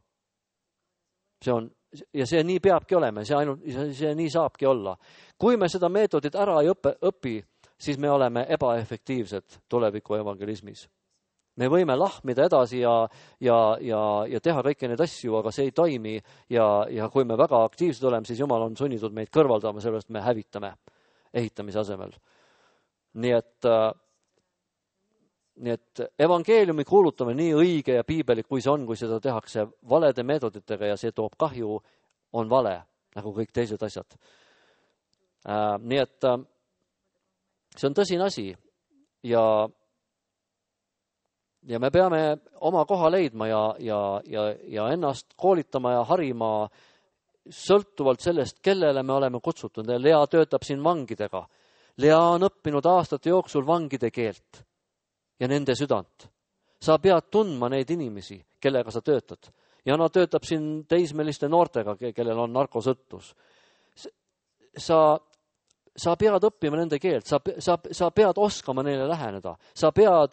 Ja see nii peabki olema, see nii saabki olla. Kui me seda meetodit ära ei õpi, siis me oleme ebaefektiivsed tuleviku evangelismis. Me võime lahmida edasi ja teha kõiki neid asju, aga see ei toimi ja kui me väga aktiivsed oleme, siis Jumal on sunnitud meid kõrvaldama, sellepärast me hävitame ehitamise asemel. Nii et evangeeliumi kuulutame nii õige ja piibelik, kui see on, kui seda tehakse valede meetoditega ja see toob kahju, on vale, nagu kõik teised asjad. Nii et see on tõsine asi ja Ja me peame oma koha leidma ja ennast koolitama ja harima sõltuvalt sellest, kellele me oleme kutsutud. Lea töötab siin vangidega. Lea on õppinud aastate jooksul vangide keelt ja nende südant. Sa pead tundma neid inimesi, kellega sa töötad. Ja nad töötab siin teismeliste noortega, kellel on narkosõltuvus. Sa pead õppima nende keelt, sa pead oskama neile läheneda. Sa pead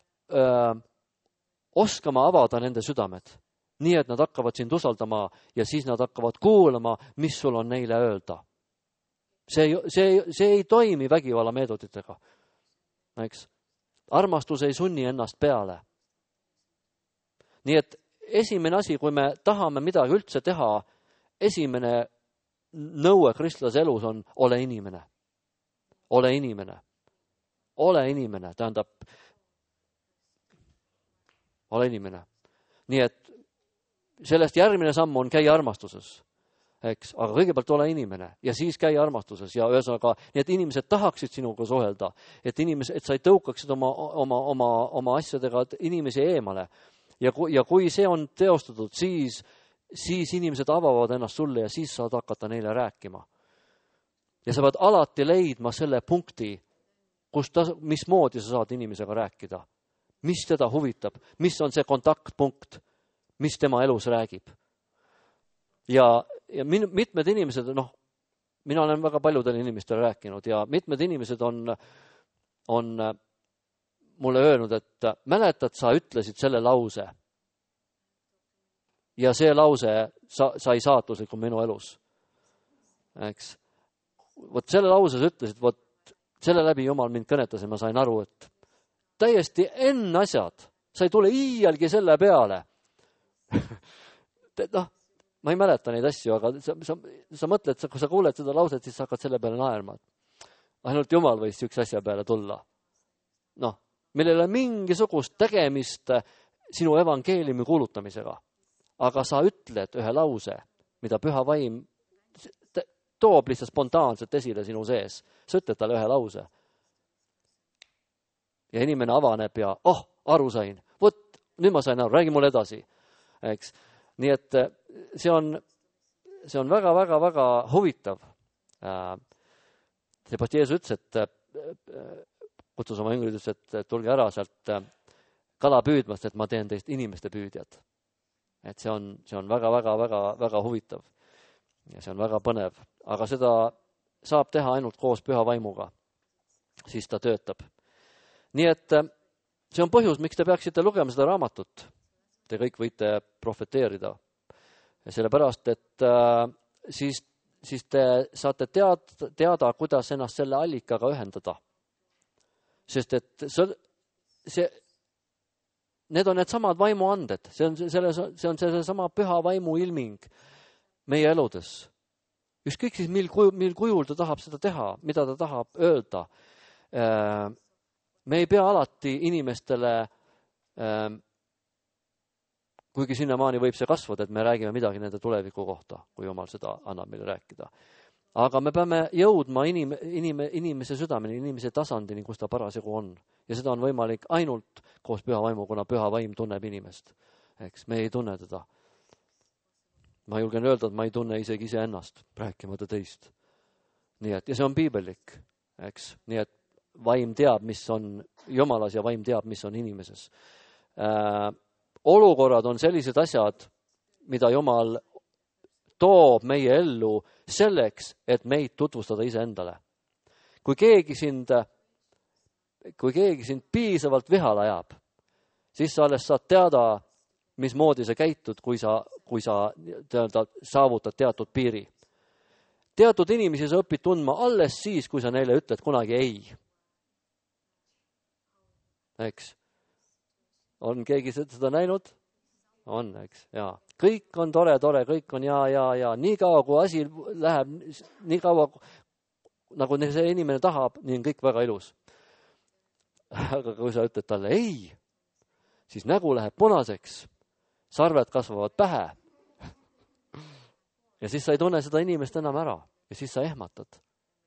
oskama avada nende südamed. Nii, et nad hakkavad sind usaldama ja siis nad hakkavad kuulama, mis sul on neile öelda. See ei toimi vägivalla meetoditega. Eks? Armastus ei sunni ennast peale. Nii et esimene asi, kui me tahame midagi üldse teha, esimene nõue kristlase elus on ole inimene. Ole inimene. Ole inimene, tähendab ole inimene. Nii et sellest järgmine samm on käi armastuses. Eks? Aga kõigepealt ole inimene ja siis käi armastuses ja ühesõnaga, nii et inimesed tahaksid sinuga suhelda, et sa ei tõukaksid oma asjadega inimesi eemale. Ja kui see on teostatud, siis inimesed avavad ennast sulle ja siis saad hakata neile rääkima. Ja sa pead alati leidma selle punkti, mismoodi sa saad inimesega rääkida. Mis teda huvitab, mis on see kontaktpunkt, mis tema elus räägib. Ja mitmed inimesed, mina olen väga paljudele inimestele rääkinud ja mitmed inimesed on mulle öelnud, et mäletad, sa ütlesid selle lause. Ja see lause sai saatuslikum minu elus. Eks? Vot selle lause sa ütlesid, selle läbi Jumal mind kõnetas ja ma sain aru, et täiesti asjad, sa ei tule iialgi selle peale. Ma ei mäleta neid asju, aga sa mõtled, kui sa kuuled seda lauset, siis sa hakkad selle peale naerma. Ainult Jumal võis üks asja peale tulla. Meil ei ole mingisugust tegemist sinu evangeeliumi kuulutamisega. Aga sa ütled ühe lause, mida Püha Vaim toob lihtsalt spontaanselt esile sinu sees. Sa ütled talle ühe lause. Ja inimene avaneb ja, aru sain. Nüüd ma sain aru, räägi mulle edasi. Eks? Nii et see on väga, väga, väga huvitav. Seepärast Jeesus ütles, et kutsus oma jüngrid, et tulge ära sealt kala püüdmast, et ma teen teist inimeste püüdjad. Et see on väga, väga, väga, väga huvitav. Ja see on väga põnev. Aga seda saab teha ainult koos Püha Vaimuga. Siis ta töötab. Nii et see on põhjus, miks te peaksite lugema seda raamatut. Te kõik võite profeteerida. Ja sellepärast, et siis te saate teada, kuidas ennast selle allikaga ühendada. Sest et need on need samad vaimuanded. See on see sama Püha Vaimu ilming meie eludes. Ükskõik siis, mil kujul ta tahab seda teha, mida ta tahab öelda. Me ei pea alati inimestele, kuigi sinnamaani võib see kasvada, et me räägime midagi nende tuleviku kohta, kui Jumal seda annab meile rääkida. Aga me peame jõudma inimese südameni, inimese tasandini, kus ta parasjagu on. Ja seda on võimalik ainult koos Püha Vaimu, kuna Püha Vaim tunneb inimest. Eks me ei tunne teda. Ma julgen öelda, et ma ei tunne isegi iseennast, rääkimata teist. Nii et, ja see on piibellik. Eks? Nii et vaim teab, mis on Jumalas ja vaim teab, mis on inimeses. Olukorrad on sellised asjad, mida Jumal toob meie ellu selleks, et meid tutvustada iseendale. Kui keegi sind piisavalt vihale ajab, siis sa alles saad teada, mismoodi sa käitud, kui sa saavutad teatud piiri. Teatud inimesi sa õpid tundma alles siis, kui sa neile ütled kunagi ei. Eks? On keegi seda näinud? On, eks? Jaa. Kõik on tore, kõik on ja. Nii kaua, kui asi läheb, nii kaua, nagu see inimene tahab, nii on kõik väga ilus. Aga kui sa ütled talle ei, siis nägu läheb punaseks, sarved kasvavad pähe. Ja siis sa ei tunne seda inimest enam ära. Ja siis sa ehmatad.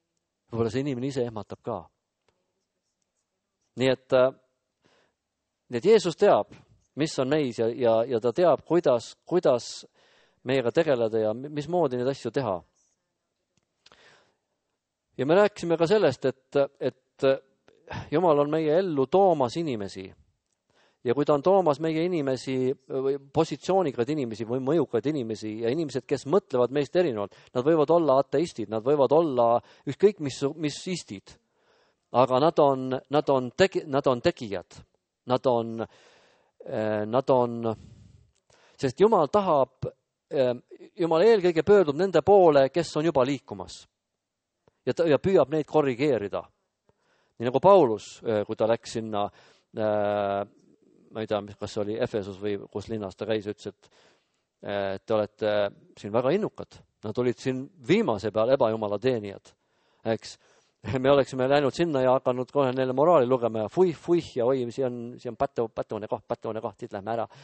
Võib-olla see inimene ise ehmatab ka. Nii Nii et Jeesus teab, mis on meis ja ta teab, kuidas meiega tegeleda ja mismoodi neid asju teha. Ja me rääkisime ka sellest, et Jumal on meie ellu toomas inimesi. Ja kui ta on toomas meie inimesi, või positsioonikaid inimesi või mõjukaid inimesi ja inimesed, kes mõtlevad meist erinevalt, nad võivad olla ateistid, nad võivad olla ükskõik mis istid, aga nad on tegijad. Nad on, sest Jumal tahab, Jumal eelkõige pöördub nende poole, kes on juba liikumas ja püüab neid korrigeerida. Nii nagu Paulus, kui ta läks sinna, ma ei tea, kas oli Efesus või kus linnas ta käis, ütles, et te olete siin väga innukad. Nad olid siin viimase peal ebajumala teenijad. Eks? Me oleksime läinud sinna ja hakanud kohe neile moraali lugema ja fuih ja oi, see on pätune koht, siit lähme ära.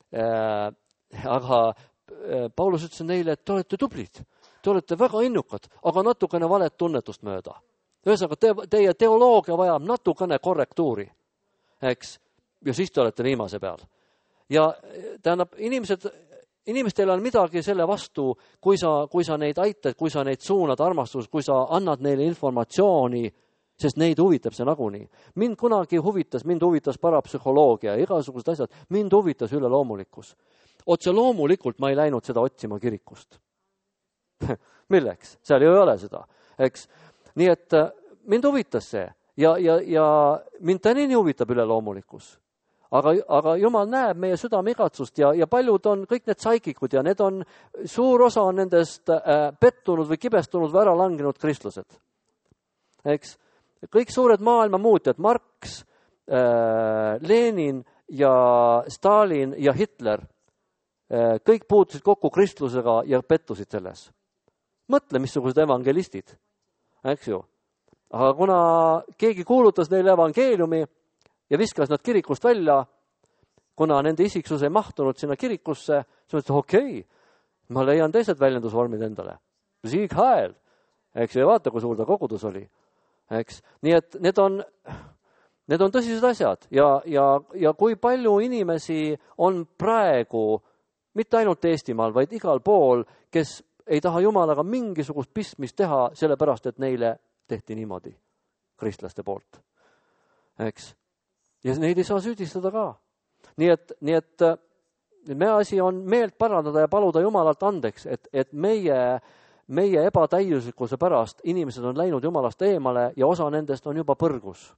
Aga Paulus ütles neile, et te olete tublid, te olete väga innukad, aga natukene valet tunnetust mööda. Ühesõnaga, teie teoloogia vajab natukene korrektuuri, eks? Ja siis te olete viimase peal. Ja tähendab, inimestel on midagi selle vastu, kui sa neid aitad, kui sa neid suunad armastus, kui sa annad neile informatsiooni, sest neid huvitab see nagunii. Mind huvitas parapsühholoogia ja igasugused asjad, mind huvitas üleloomulikkus. Otse loomulikult ma ei läinud seda otsima kirikust. Milleks? Seal ei ole seda, eks? Nii et mind huvitas see ja mind tänini huvitab üleloomulikkus. Aga Jumal näeb meie südame igatsust ja paljud on kõik need saikikud ja need on, suur osa on nendest pettunud või kibestunud või ära langenud kristlased. Eks? Kõik suured maailma muutjad, Marx, Lenin ja Stalin ja Hitler, kõik puutusid kokku kristlusega ja pettusid selles. Mõtle, missugused evangelistid, eks ju. Aga kuna keegi kuulutas neile evangeeliumi ja viskas nad kirikust välja, kuna nende isiksus ei mahtunud sinna kirikusse, siis mõtlesid, okei, ma leian teised väljendusvormid endale. Sieg Heil, eks ju, ja vaata, kui suur ta kogudus oli. Eks? Nii et need on tõsised asjad ja kui palju inimesi on praegu, mitte ainult Eestimaal, vaid igal pool, kes ei taha Jumalaga mingisugust pistmist teha, sellepärast, et neile tehti niimoodi kristlaste poolt. Eks? Ja neid ei saa süüdistada ka. Nii et meie asi on meelt parandada ja paluda Jumalalt andeks, et meie ebatäiuslikkuse pärast inimesed on läinud Jumalast eemale ja osa nendest on juba põrgus.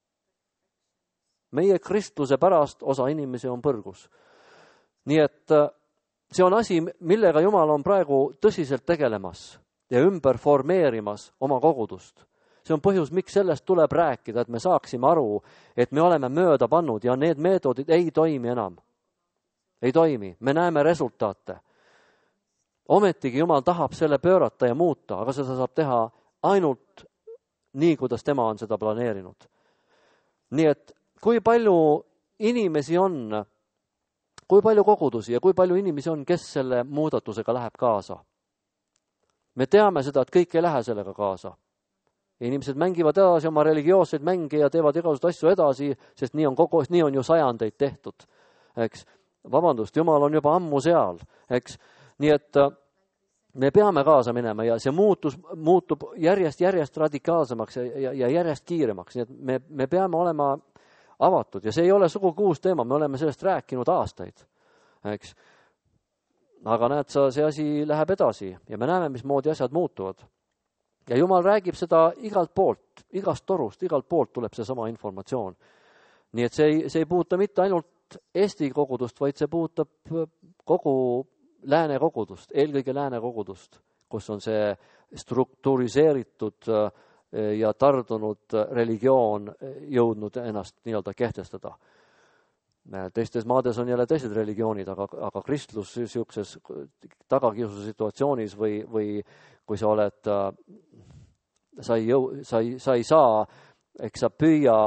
Meie kristluse pärast osa inimesi on põrgus. Nii et see on asi, millega Jumal on praegu tõsiselt tegelemas ja ümber formeerimas oma kogudust. See on põhjus, miks sellest tuleb rääkida, et me saaksime aru, et me oleme mööda pannud ja need meetodid ei toimi enam. Ei toimi. Me näeme resultaate. Ometigi Jumal tahab selle pöörata ja muuta, aga seda saab teha ainult nii, kuidas tema on seda planeerinud. Nii et kui palju inimesi on, kui palju kogudusi ja kui palju inimesi on, kes selle muudatusega läheb kaasa. Me teame seda, et kõik ei lähe sellega kaasa. Inimesed mängivad edasi oma religioosseid mänge ja teevad igasugused asju edasi, sest nii on ju sajandeid tehtud. Eks? Vabandust, Jumal on juba ammu seal. Eks? Nii et me peame kaasa minema ja see muutub järjest radikaalsemaks ja järjest kiiremaks. Nii et me peame olema avatud ja see ei ole sugugi uus teema, me oleme sellest rääkinud aastaid. Eks? Aga näed sa, see asi läheb edasi ja me näeme, mismoodi asjad muutuvad. Ja Jumal räägib seda igalt poolt, igast torust, igalt poolt tuleb see sama informatsioon. Nii et see ei puuta mitte ainult Eesti kogudust, vaid see puutab kogu lääne kogudust, eelkõige lääne kogudust, kus on see struktuuriseeritud ja tardunud religioon jõudnud ennast nii-öelda kehtestada. Teistes maades on jälle teised religioonid, aga kristlus siukses tagakiususe situatsioonis või kui sa oled, sa ei saa, eks sa püüa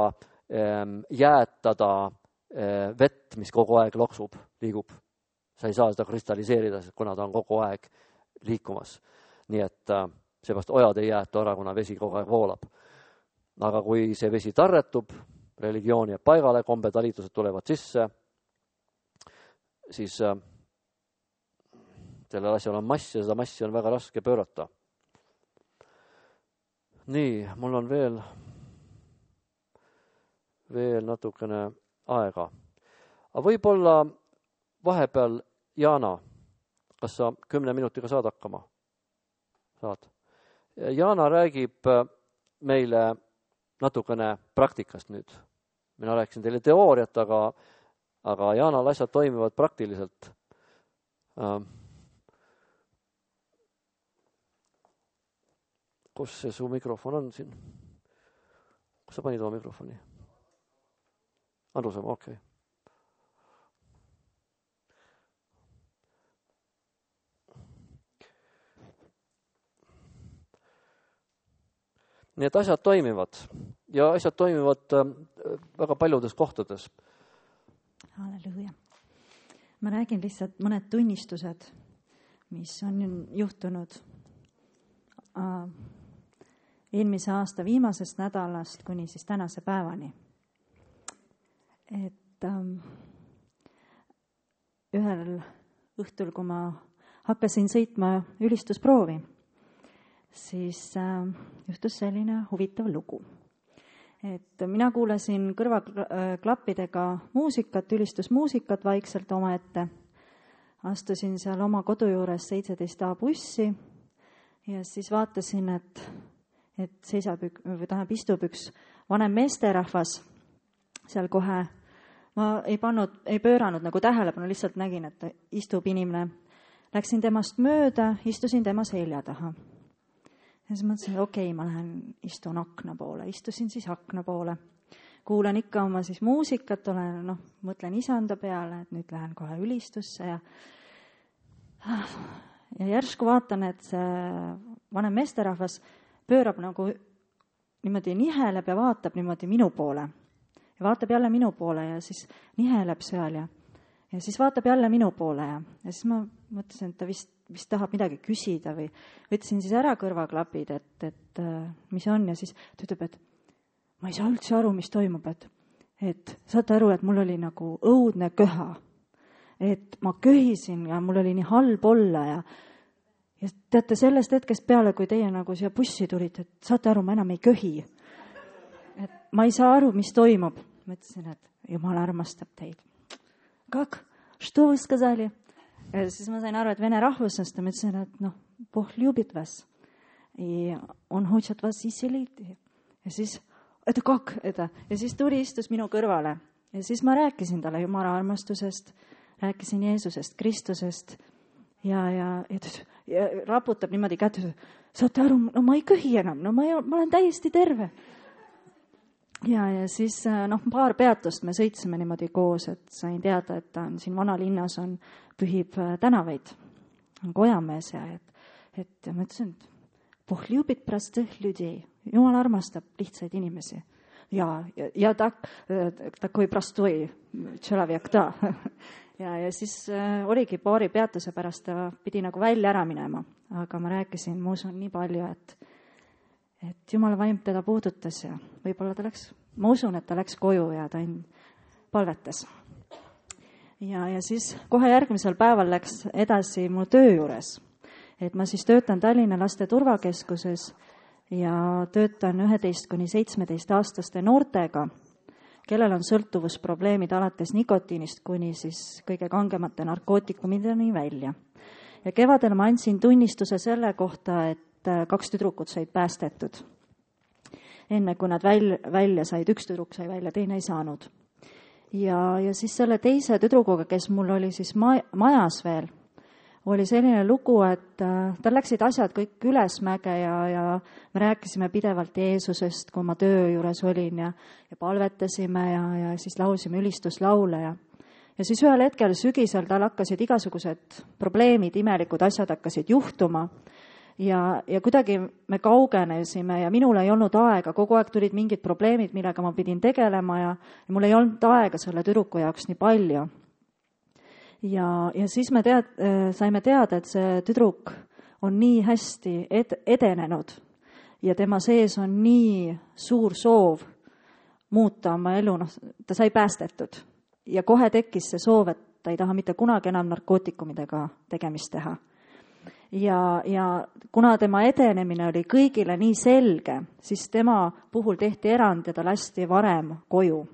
jäätada vett, mis kogu aeg loksub, liigub. Sa ei saa seda kristalliseerida, kuna ta on kogu aeg liikumas. Nii et seepärast ojad ei jäätu ära, kuna vesi kogu aeg voolab. Aga kui see vesi tarretub, religioon jääb paigale, kombetalitused tulevad sisse, siis sellel asjal on mass ja seda massi on väga raske pöörata. Nii, mul on veel natukene aega. Aga võib-olla vahepeal, Jaana, kas sa 10 minutiga saad hakkama? Saad. Jaana räägib meile natukene praktikast nüüd. Mina rääkisin teile teooriat, aga Jaanal asjad toimivad praktiliselt. Kus see su mikrofon on siin? Kus sa panid oma mikrofoni? Arusaama, okei. Nii et asjad toimivad ja asjad toimivad väga paljudes kohtades. Halleluuja. Ma räägin lihtsalt mõned tunnistused, mis on juhtunud eelmise aasta viimasest nädalast kuni siis tänase päevani. Et ühel õhtul, kui ma hakkasin sõitma ülistusproovi, siis juhtus selline huvitav lugu. Et mina kuulasin kõrvaklappidega muusikat, ülistusmuusikat vaikselt omaette. Astusin seal oma kodu juures 17A bussi ja siis vaatasin, et istub üks vanem meesterahvas seal kohe. Ma ei pööranud nagu tähelepanu, lihtsalt nägin, et istub inimene. Läksin temast mööda, istusin tema selja taha. Ja siis mõtlesin, et okei, ma istun akna poole. Istusin siis akna poole. Kuulen ikka oma siis muusikat, mõtlen isanda peale, et nüüd lähen kohe ülistusse. Ja järsku vaatan, et see vanem meesterahvas pöörab nagu niimoodi niheleb ja vaatab niimoodi minu poole. Ja vaatab jälle minu poole ja siis niheleb seal ja siis vaatab jälle minu poole ja siis ma mõtlesin, et ta vist tahab midagi küsida või võtsin siis ära kõrvaklapid, et mis on ja siis ta ütleb, et ma ei saa üldse aru, mis toimub, et saate aru, et mul oli nagu õudne köha, et ma köhisin ja mul oli nii halb olla ja teate, sellest hetkest peale, kui teie nagu siia bussi tulite, et saate aru, ma enam ei köhi. Et ma ei saa aru, mis toimub. Ma ütlesin, et Jumal armastab teid. Как? Что вы сказали? Ja siis ma sain aru, et vene rahvusest ja ma ütlesin, et Бог любит вас. И он хочет вас исцелить. Ja siis, это как? Ja siis tuli istus minu kõrvale. Ja siis ma rääkisin talle Jumala armastusest, rääkisin Jeesusest, Kristusest ja raputab niimoodi kätte. Saate aru, ma ei köhi enam, ma olen täiesti terve. Ja siis paar peatust me sõitsime niimoodi koos, et sain teada, et ta on siin vanalinnas, pühib tänavaid, on kojamees ja et ma ütlesin, et Бог любит простых людей. Jumal armastab lihtsaid inimesi. Ja такой простой человек, да. Ja siis oligi paari peatuse pärast, ta pidi nagu välja ära minema, aga ma rääkisin, ma usun nii palju, et Jumala vaim teda puudutas ja võib-olla ma usun, et ta läks koju ja ta palvetas. Ja siis kohe järgmisel päeval läks edasi mu töö juures, et ma siis töötan Tallinna laste turvakeskuses ja töötan 11–17-aastaste noortega, kellel on sõltuvusprobleemid alates nikotiinist kuni siis kõige kangemate narkootikumideni välja. Ja kevadel ma andsin tunnistuse selle kohta, et 2 tüdrukut said päästetud. Enne kui nad välja said, 1 tüdruk sai välja, teine ei saanud. Ja siis selle teise tüdrukuga, kes mul oli siis majas veel, oli selline lugu, et tal läksid asjad kõik ülesmäge ja me rääkisime pidevalt Jeesusest, kui ma töö juures olin ja palvetasime ja siis laulsime ülistuslaule ja siis ühel hetkel sügisel tal hakkasid igasugused probleemid, imelikud asjad hakkasid juhtuma ja kuidagi me kaugenesime ja minul ei olnud aega, kogu aeg tulid mingid probleemid, millega ma pidin tegelema ja mul ei olnud aega selle tüdruku jaoks nii palju. Ja siis me saime teada, et see tüdruk on nii hästi edenenud ja tema sees on nii suur soov muuta oma elu, ta sai päästetud ja kohe tekkis see soov, et ta ei taha mitte kunagi enam narkootikumidega tegemist teha. Ja kuna tema edenemine oli kõigile nii selge, siis tema puhul tehti erand ja ta lasti varem koju.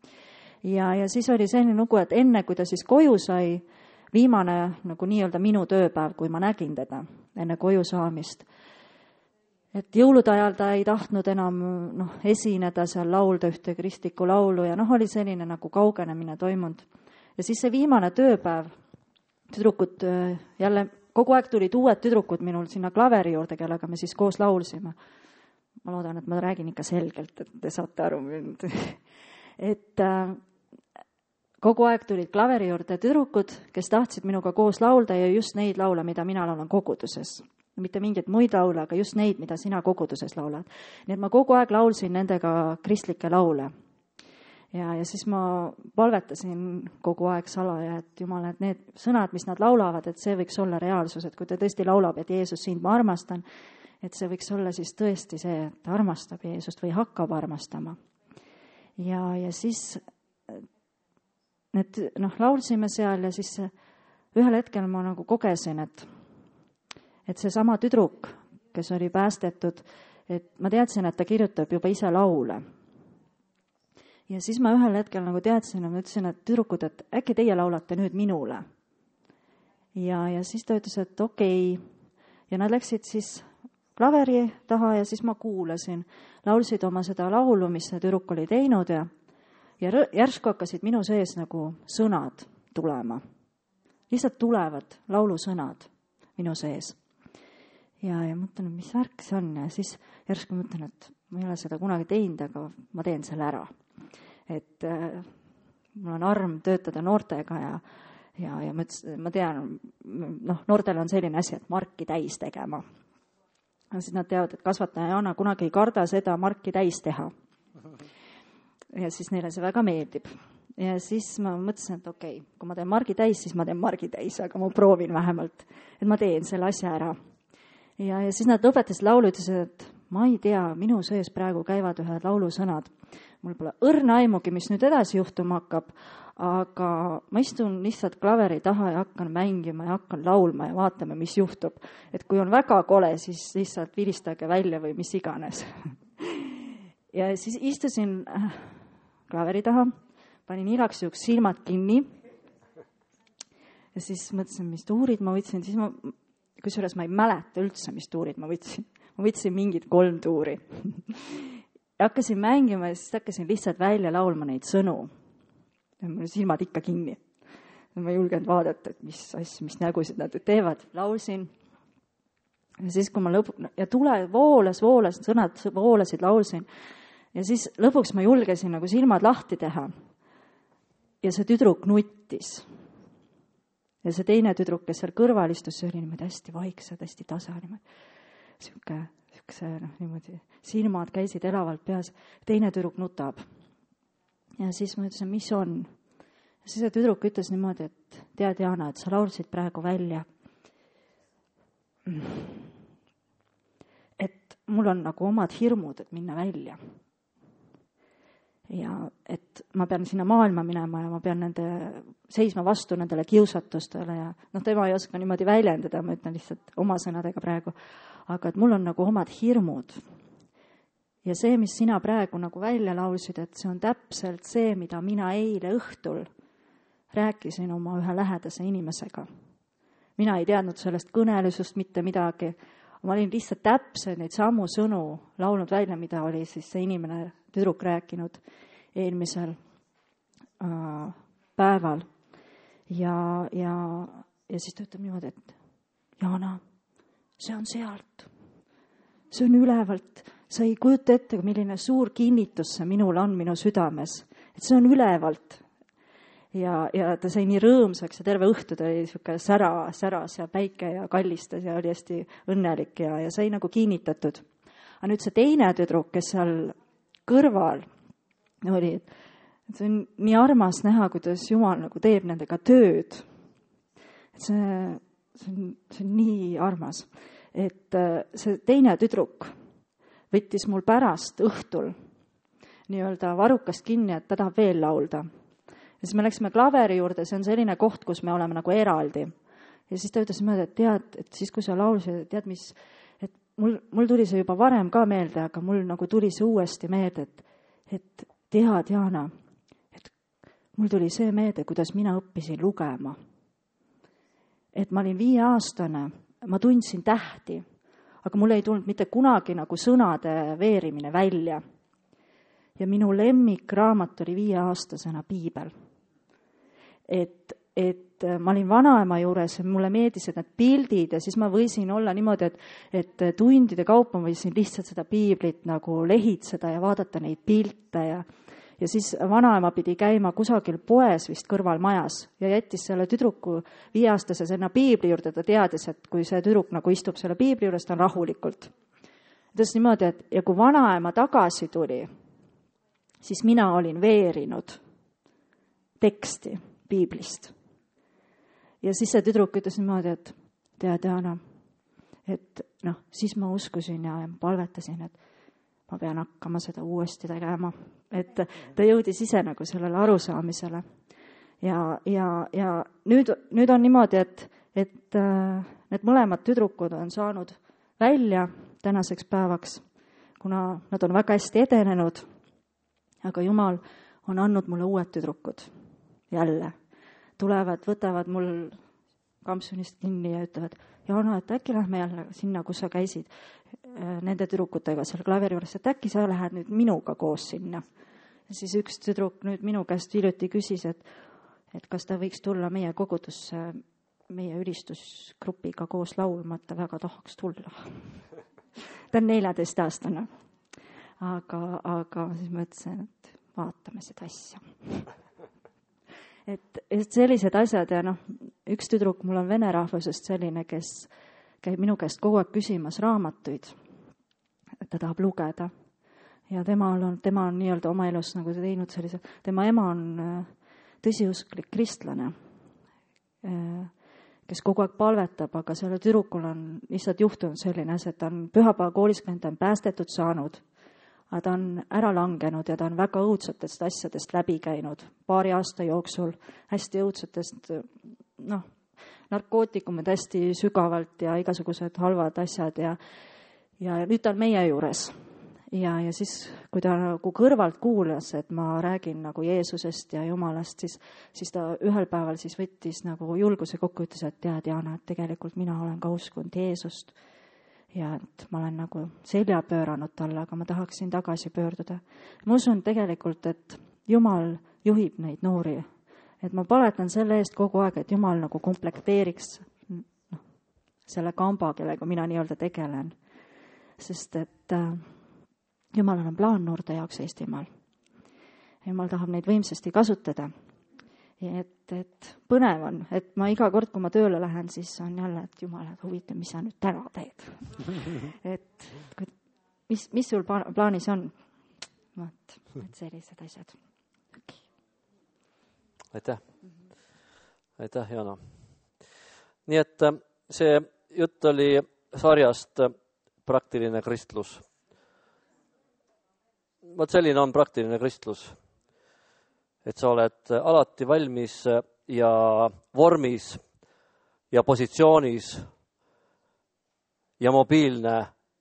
Ja siis oli selline lugu, et enne kui ta siis koju sai, viimane nagu nii-öelda minu tööpäev, kui ma nägin teda enne koju saamist. Et jõulude ajal ta ei tahtnud enam esineda seal, laulda ühte kristlikku laulu ja oli selline nagu kaugenemine toimunud. Ja siis see viimane tööpäev, tüdrukud jälle, kogu aeg tulid uued tüdrukud minul sinna klaveri juurde, kellega me siis koos laulsime. Ma loodan, et ma räägin ikka selgelt, et te saate aru. Et kogu aeg tulid klaveri juurde tüdrukud, kes tahtsid minuga koos laulda ja just neid laule, mida mina laulan koguduses. Mitte mingeid muid laule, aga just neid, mida sina koguduses laulad. Nii et ma kogu aeg laulsin nendega kristlikke laule. Ja siis ma palvetasin kogu aeg salaja, et Jumal, et need sõnad, mis nad laulavad, et see võiks olla reaalsus, et kui ta tõesti laulab, et Jeesus, sind ma armastan, et see võiks olla siis tõesti see, et ta armastab Jeesust või hakkab armastama. Ja siis need, laulsime seal ja siis ühel hetkel ma nagu kogesin, et see sama tüdruk, kes oli päästetud, et ma teadsin, et ta kirjutab juba ise laule. Ja siis ma ühel hetkel nagu teadsin ja ma ütlesin, et tüdrukud, et äkki teie laulate nüüd minule. Ja siis ta ütles, et okei. Ja nad läksid siis klaveri taha ja siis ma kuulasin. Laulsid oma seda laulu, mis see tüdruk oli teinud ja järsku hakkasid minu sees nagu sõnad tulema. Lihtsalt tulevad laulusõnad minu sees. Ja mõtlen, mis värk see on ja siis järsku mõtlen, et ma ei ole seda kunagi teinud, aga ma teen selle ära. Et mul on arm töötada noortega ja ma tean, noortel on selline asi, et marki täis tegema. Ja siis nad teavad, et kasvataja Jana kunagi ei karda seda marki täis teha. Ja siis neile see väga meeldib. Ja siis ma mõtlesin, et okei, kui ma teen margi täis, siis ma teen margi täis, aga ma proovin vähemalt, et ma teen selle asja ära. Ja siis nad lõpetasid laulu, ütlesid, et ma ei tea, minu sees praegu käivad ühed laulusõnad. Mul pole õrna aimugi, mis nüüd edasi juhtuma hakkab, aga ma istun lihtsalt klaveri taha ja hakkan mängima ja hakkan laulma ja vaatame, mis juhtub. Et kui on väga kole, siis lihtsalt vilistage välja või mis iganes. Ja siis istusin klaveri taha, panin igaks juhuks silmad kinni ja siis mõtlesin, mis tuurid ma võtsin, siis kusjuures ma ei mäleta üldse, mis tuurid ma võtsin. Ma võtsin mingid 3 tuuri. Ja hakkasin mängima ja siis hakkasin lihtsalt välja laulma neid sõnu. Ja mul silmad ikka kinni. Ja ma ei julgenud vaadata, et mis nägusid nad teevad. Laulsin. Ja siis kui ma ja tule voolas, sõnad voolasid, laulsin. Ja siis lõpuks ma julgesin nagu silmad lahti teha. Ja see tüdruk nuttis. Ja see teine tüdruk, kes seal kõrval istus, see oli niimoodi hästi vaiksed, hästi tasa. Niimoodi silmad käisid elavalt peas. Teine tüdruk nutab. Ja siis ma ütlesin, mis on? Ja siis see tüdruk ütles niimoodi, et tead Jana, et sa laulsid praegu välja. Et mul on nagu omad hirmud, et minna välja. Ja et ma pean sinna maailma minema ja ma pean seisma vastu nendele kiusatustele ja tema ei oska niimoodi väljendada, ma ütlen lihtsalt oma sõnadega praegu, aga et mul on nagu omad hirmud. Ja see, mis sina praegu nagu välja laulsid, et see on täpselt see, mida mina eile õhtul rääkisin oma ühe lähedase inimesega. Mina ei teadnud sellest kõnelusest mitte midagi. Ma olin lihtsalt täpselt neid samu sõnu laulnud välja, mida oli siis see inimene tüdruk rääkinud eelmisel päeval. Ja siis ta ütleb niimoodi, et Jana, see on sealt. See on ülevalt. Sa ei kujuta ette, milline suur kinnitus see minul on minu südames. Et see on ülevalt. Ja ta sai nii rõõmsaks ja terve õhtu ta oli siuke säras ja päike ja kallistas ja oli hästi õnnelik ja sai nagu kinnitatud. Aga nüüd see teine tüdruk, kes seal kõrval oli, et see on nii armas näha, kuidas Jumal nagu teeb nendega tööd. Et see on nii armas. Et see teine tüdruk võttis mul pärast õhtul nii-öelda varrukast kinni, et ta tahab veel laulda. Ja siis me läksime klaveri juurde, see on selline koht, kus me oleme nagu eraldi. Ja siis ta ütles niimoodi, et tead, et siis kui sa laulsid, tead mis, et mul tuli see juba varem ka meelde, aga mul nagu tuli see uuesti meelde, et tead, Jaana, et mul tuli see meelde, kuidas mina õppisin lugema. Et ma olin 5-aastane, ma tundsin tähti, aga mul ei tulnud mitte kunagi nagu sõnade veerimine välja. Ja minu lemmikraamat oli 5-aastasena Piibel. Et ma olin vanaema juures ja mulle meeldisid need pildid ja siis ma võisin olla niimoodi, et tundide kaupa ma võisin lihtsalt seda piiblit nagu lehitseda ja vaadata neid pilte ja siis vanaema pidi käima kusagil poes vist kõrval majas ja jättis selle tüdruku 5-aastase sinna piibli juurde, ta teadis, et kui see tüdruk nagu istub selle piibli juures, ta on rahulikult. Ta ütles niimoodi, et ja kui vanaema tagasi tuli, siis mina olin veerinud teksti piiblist. Ja siis see tüdruk ütles niimoodi, et tead, Jaana, et siis ma uskusin ja palvetasin, et ma pean hakkama seda uuesti tegema. Et ta jõudis ise nagu sellele arusaamisele. Ja nüüd on niimoodi, et need mõlemad tüdrukud on saanud välja tänaseks päevaks, kuna nad on väga hästi edenenud, aga Jumal on andnud mulle uued tüdrukud jälle. Tulevad, võtavad mul kampsunist kinni ja ütlevad, Jaana, et äkki lähme jälle sinna, kus sa käisid nende tüdrukutega seal klaveri juures, et äkki sa lähed nüüd minuga koos sinna. Ja siis üks tüdruk nüüd minu käest hiljuti küsis, et kas ta võiks tulla meie kogudusse meie ülistusgrupiga koos laulma, et ta väga tahaks tulla. Ta on 14-aastane. Aga siis ma ütlesin, et vaatame seda asja. Et sellised asjad ja üks tüdruk mul on vene rahvusest selline, kes käib minu käest kogu aeg küsimas raamatuid. Ta tahab lugeda ja tema on nii-öelda oma elus nagu teinud sellise, tema ema on tõsiusklik kristlane, kes kogu aeg palvetab, aga selle tüdrukul on lihtsalt juhtunud selline asi, et ta on pühapäeva koolis käinud, ta on päästetud saanud. Aga ta on ära langenud ja ta on väga õudsetest asjadest läbi käinud 2 aasta jooksul, hästi õudsetest, narkootikumid hästi sügavalt ja igasugused halvad asjad ja nüüd ta on meie juures. Ja siis, kui ta nagu kõrvalt kuulas, et ma räägin nagu Jeesusest ja Jumalast, siis ta ühel päeval siis võttis nagu julguse kokku, ütles, et tead, Jaana, et tegelikult mina olen ka uskunud Jeesust. Ja et ma olen nagu selja pööranud talle, aga ma tahaksin tagasi pöörduda. Ma usun tegelikult, et Jumal juhib neid noori. Et ma paletan selle eest kogu aeg, et Jumal nagu komplekteeriks selle kamba, kellega mina nii-öelda tegelen. Sest et Jumalal on plaan noorte jaoks Eestimaal. Jumal tahab neid võimsasti kasutada. Et põnev on, et ma iga kord, kui ma tööle lähen, siis on jälle, et Jumal, huvitav, mis sa nüüd täna teed. Mis sul plaanis on? Et sellised asjad. Okay. Aitäh, Jaana. Nii et see jutt oli sarjast praktiline kristlus. Vaat selline on praktiline kristlus. Et sa oled alati valmis ja vormis ja positsioonis ja mobiilne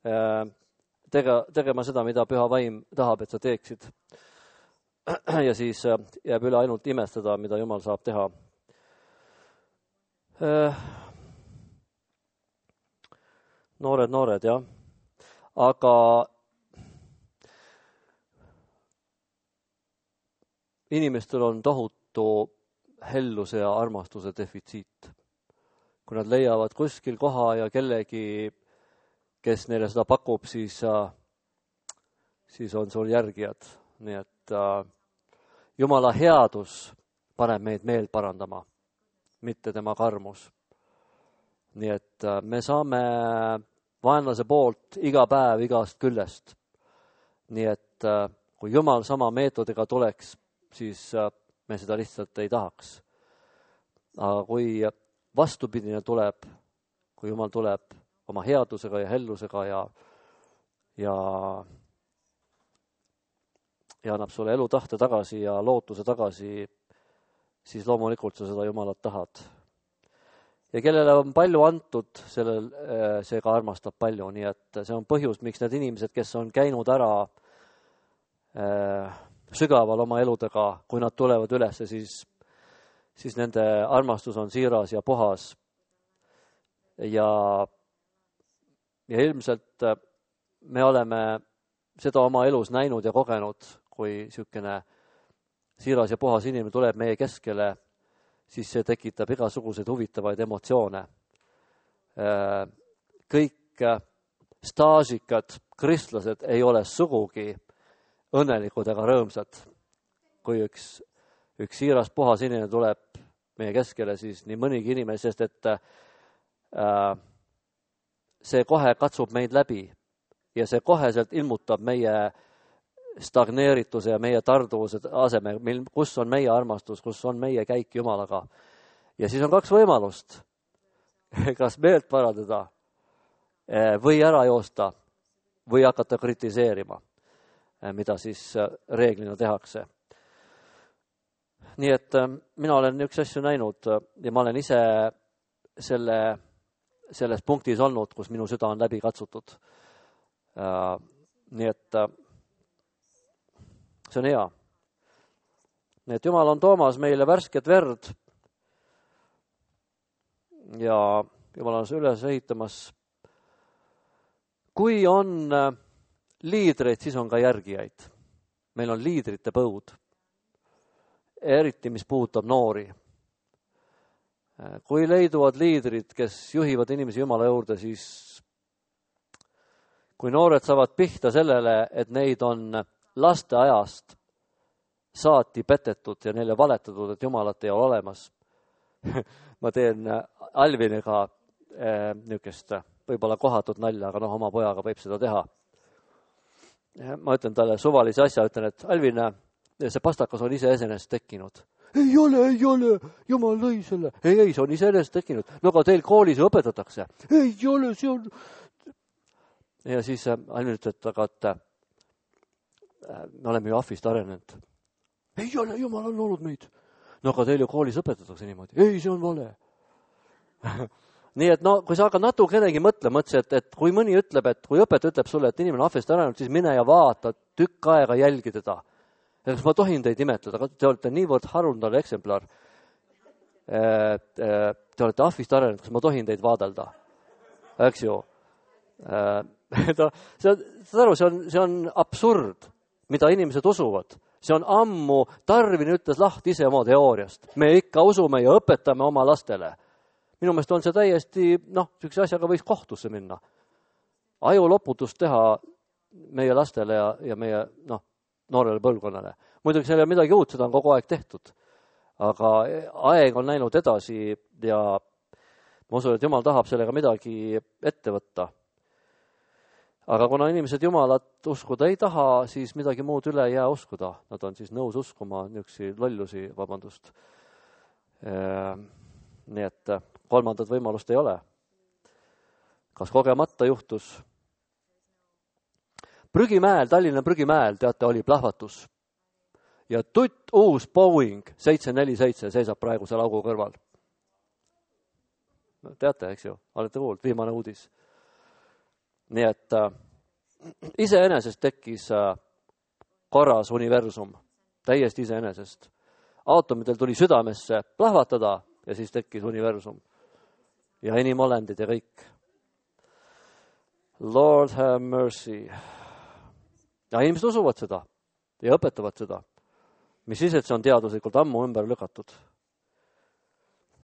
tegema seda, mida Püha Vaim tahab, et sa teeksid. Ja siis jääb üle ainult imestada, mida Jumal saab teha. Noored, jah. Aga inimestel on tohutu helluse ja armastuse defitsiit. Kui nad leiavad kuskil koha ja kellegi, kes neile seda pakub, siis on sul järgijad. Nii et Jumala headus paneb meid meelt parandama, mitte tema karmus. Nii et me saame vaenlase poolt iga päev igast küljest. Nii et kui Jumal sama meetodiga tuleks, siis me seda lihtsalt ei tahaks. Aga kui vastupidine tuleb, kui Jumal tuleb oma headusega ja hellusega ja ja annab sulle elutahte tagasi ja lootuse tagasi, siis loomulikult sa seda Jumalat tahad. Ja kellele on palju antud, sellel see ka armastab palju, nii et see on põhjus, miks need inimesed, kes on käinud ära sügaval oma eludega, kui nad tulevad üles, siis nende armastus on siiras ja puhas. Ja ilmselt me oleme seda oma elus näinud ja kogenud, kui niisugune siiras ja puhas inimene tuleb meie keskele, siis see tekitab igasuguseid huvitavaid emotsioone. Kõik staažikad kristlased ei ole sugugi õnnelikud ega rõõmsad. Kui üks siiras puhas inimene tuleb meie keskele, siis nii mõnigi inimene, sest et see kohe katsub meid läbi ja see koheselt ilmutab meie stagneerituse ja meie tarduvuse aseme, kus on meie armastus, kus on meie käik Jumalaga. Ja siis on 2 võimalust. Kas meelt parandada või ära joosta või hakata kritiseerima, mida siis reeglina tehakse. Nii et mina olen üks asju näinud ja ma olen ise selles punktis olnud, kus minu süda on läbi katsutud. Nii et see on hea. Nii et Jumal on toomas meile värsket verd ja Jumal on see üles ehitamas. Kui on liidreid, siis on ka järgijaid. Meil on liidrite põud. Eriti, mis puudutab noori. Kui leiduvad liidrid, kes juhivad inimesi Jumala juurde, siis kui noored saavad pihta sellele, et neid on lasteajast saati petetud ja neile valetatud, et Jumalat ei ole olemas. Ma teen Alviniga niisugust võib-olla kohatut nalja, aga oma pojaga võib seda teha. Ma ütlen talle suvalise asja, ütlen, et Alvin, see pastakas on iseenesest tekkinud. Ei ole, Jumal lõi selle. Ei, see on iseenesest tekkinud. No aga teil koolis õpetatakse. Ei ole, see on... Ja siis Alvin ütleb, et me oleme ju ahvist arenenud. Ei ole, Jumal on olnud meid. No aga teil ju koolis õpetatakse niimoodi. Ei, see on vale. Nii et kui sa hakkad natukenegi mõtlesid, et kui mõni ütleb, et kui õpetaja ütleb sulle, et inimene on ahvist arenenud, siis mine ja vaata, tükk aega jälgi teda. Ja kas ma tohin teid imetleda? Te olete niivõrd haruldane eksemplar. Te olete ahvist arenenud, kas ma tohin teid vaadelda? Eks ju? See on absurd, mida inimesed usuvad. See on ammu, Darwin ütles lahti ise oma teooriast. Me ikka usume ja õpetame oma lastele. Minu meelest on see täiesti, niisuguse asjaga võiks kohtusse minna. Ajuloputust teha meie lastele ja meie, noorele põlvkonnale. Muidugi seal ei ole midagi uut, seda on kogu aeg tehtud. Aga aeg on läinud edasi ja ma usun, et Jumal tahab sellega midagi ette võtta. Aga kuna inimesed Jumalat uskuda ei taha, siis midagi muud üle ei jää uskuda. Nad on siis nõus uskuma niisugusi lollusi, vabandust. Nii et 3. võimalust ei ole. Kas kogemata juhtus? Prügimäel, Tallinna Prügimäel, teate, oli plahvatus. Ja uus Boeing 747 seisab praegu seal augu kõrval. Teate, eks ju, olete kuulnud, viimane uudis. Nii et iseenesest tekkis korras universum, täiesti iseenesest. Aatomidel tuli südamesse plahvatada ja siis tekkis universum. Ja inimolendid ja kõik. Lord have mercy. Ja inimesed usuvad seda ja õpetavad seda. Mis siis, et see on teaduslikult ammu ümber lükatud.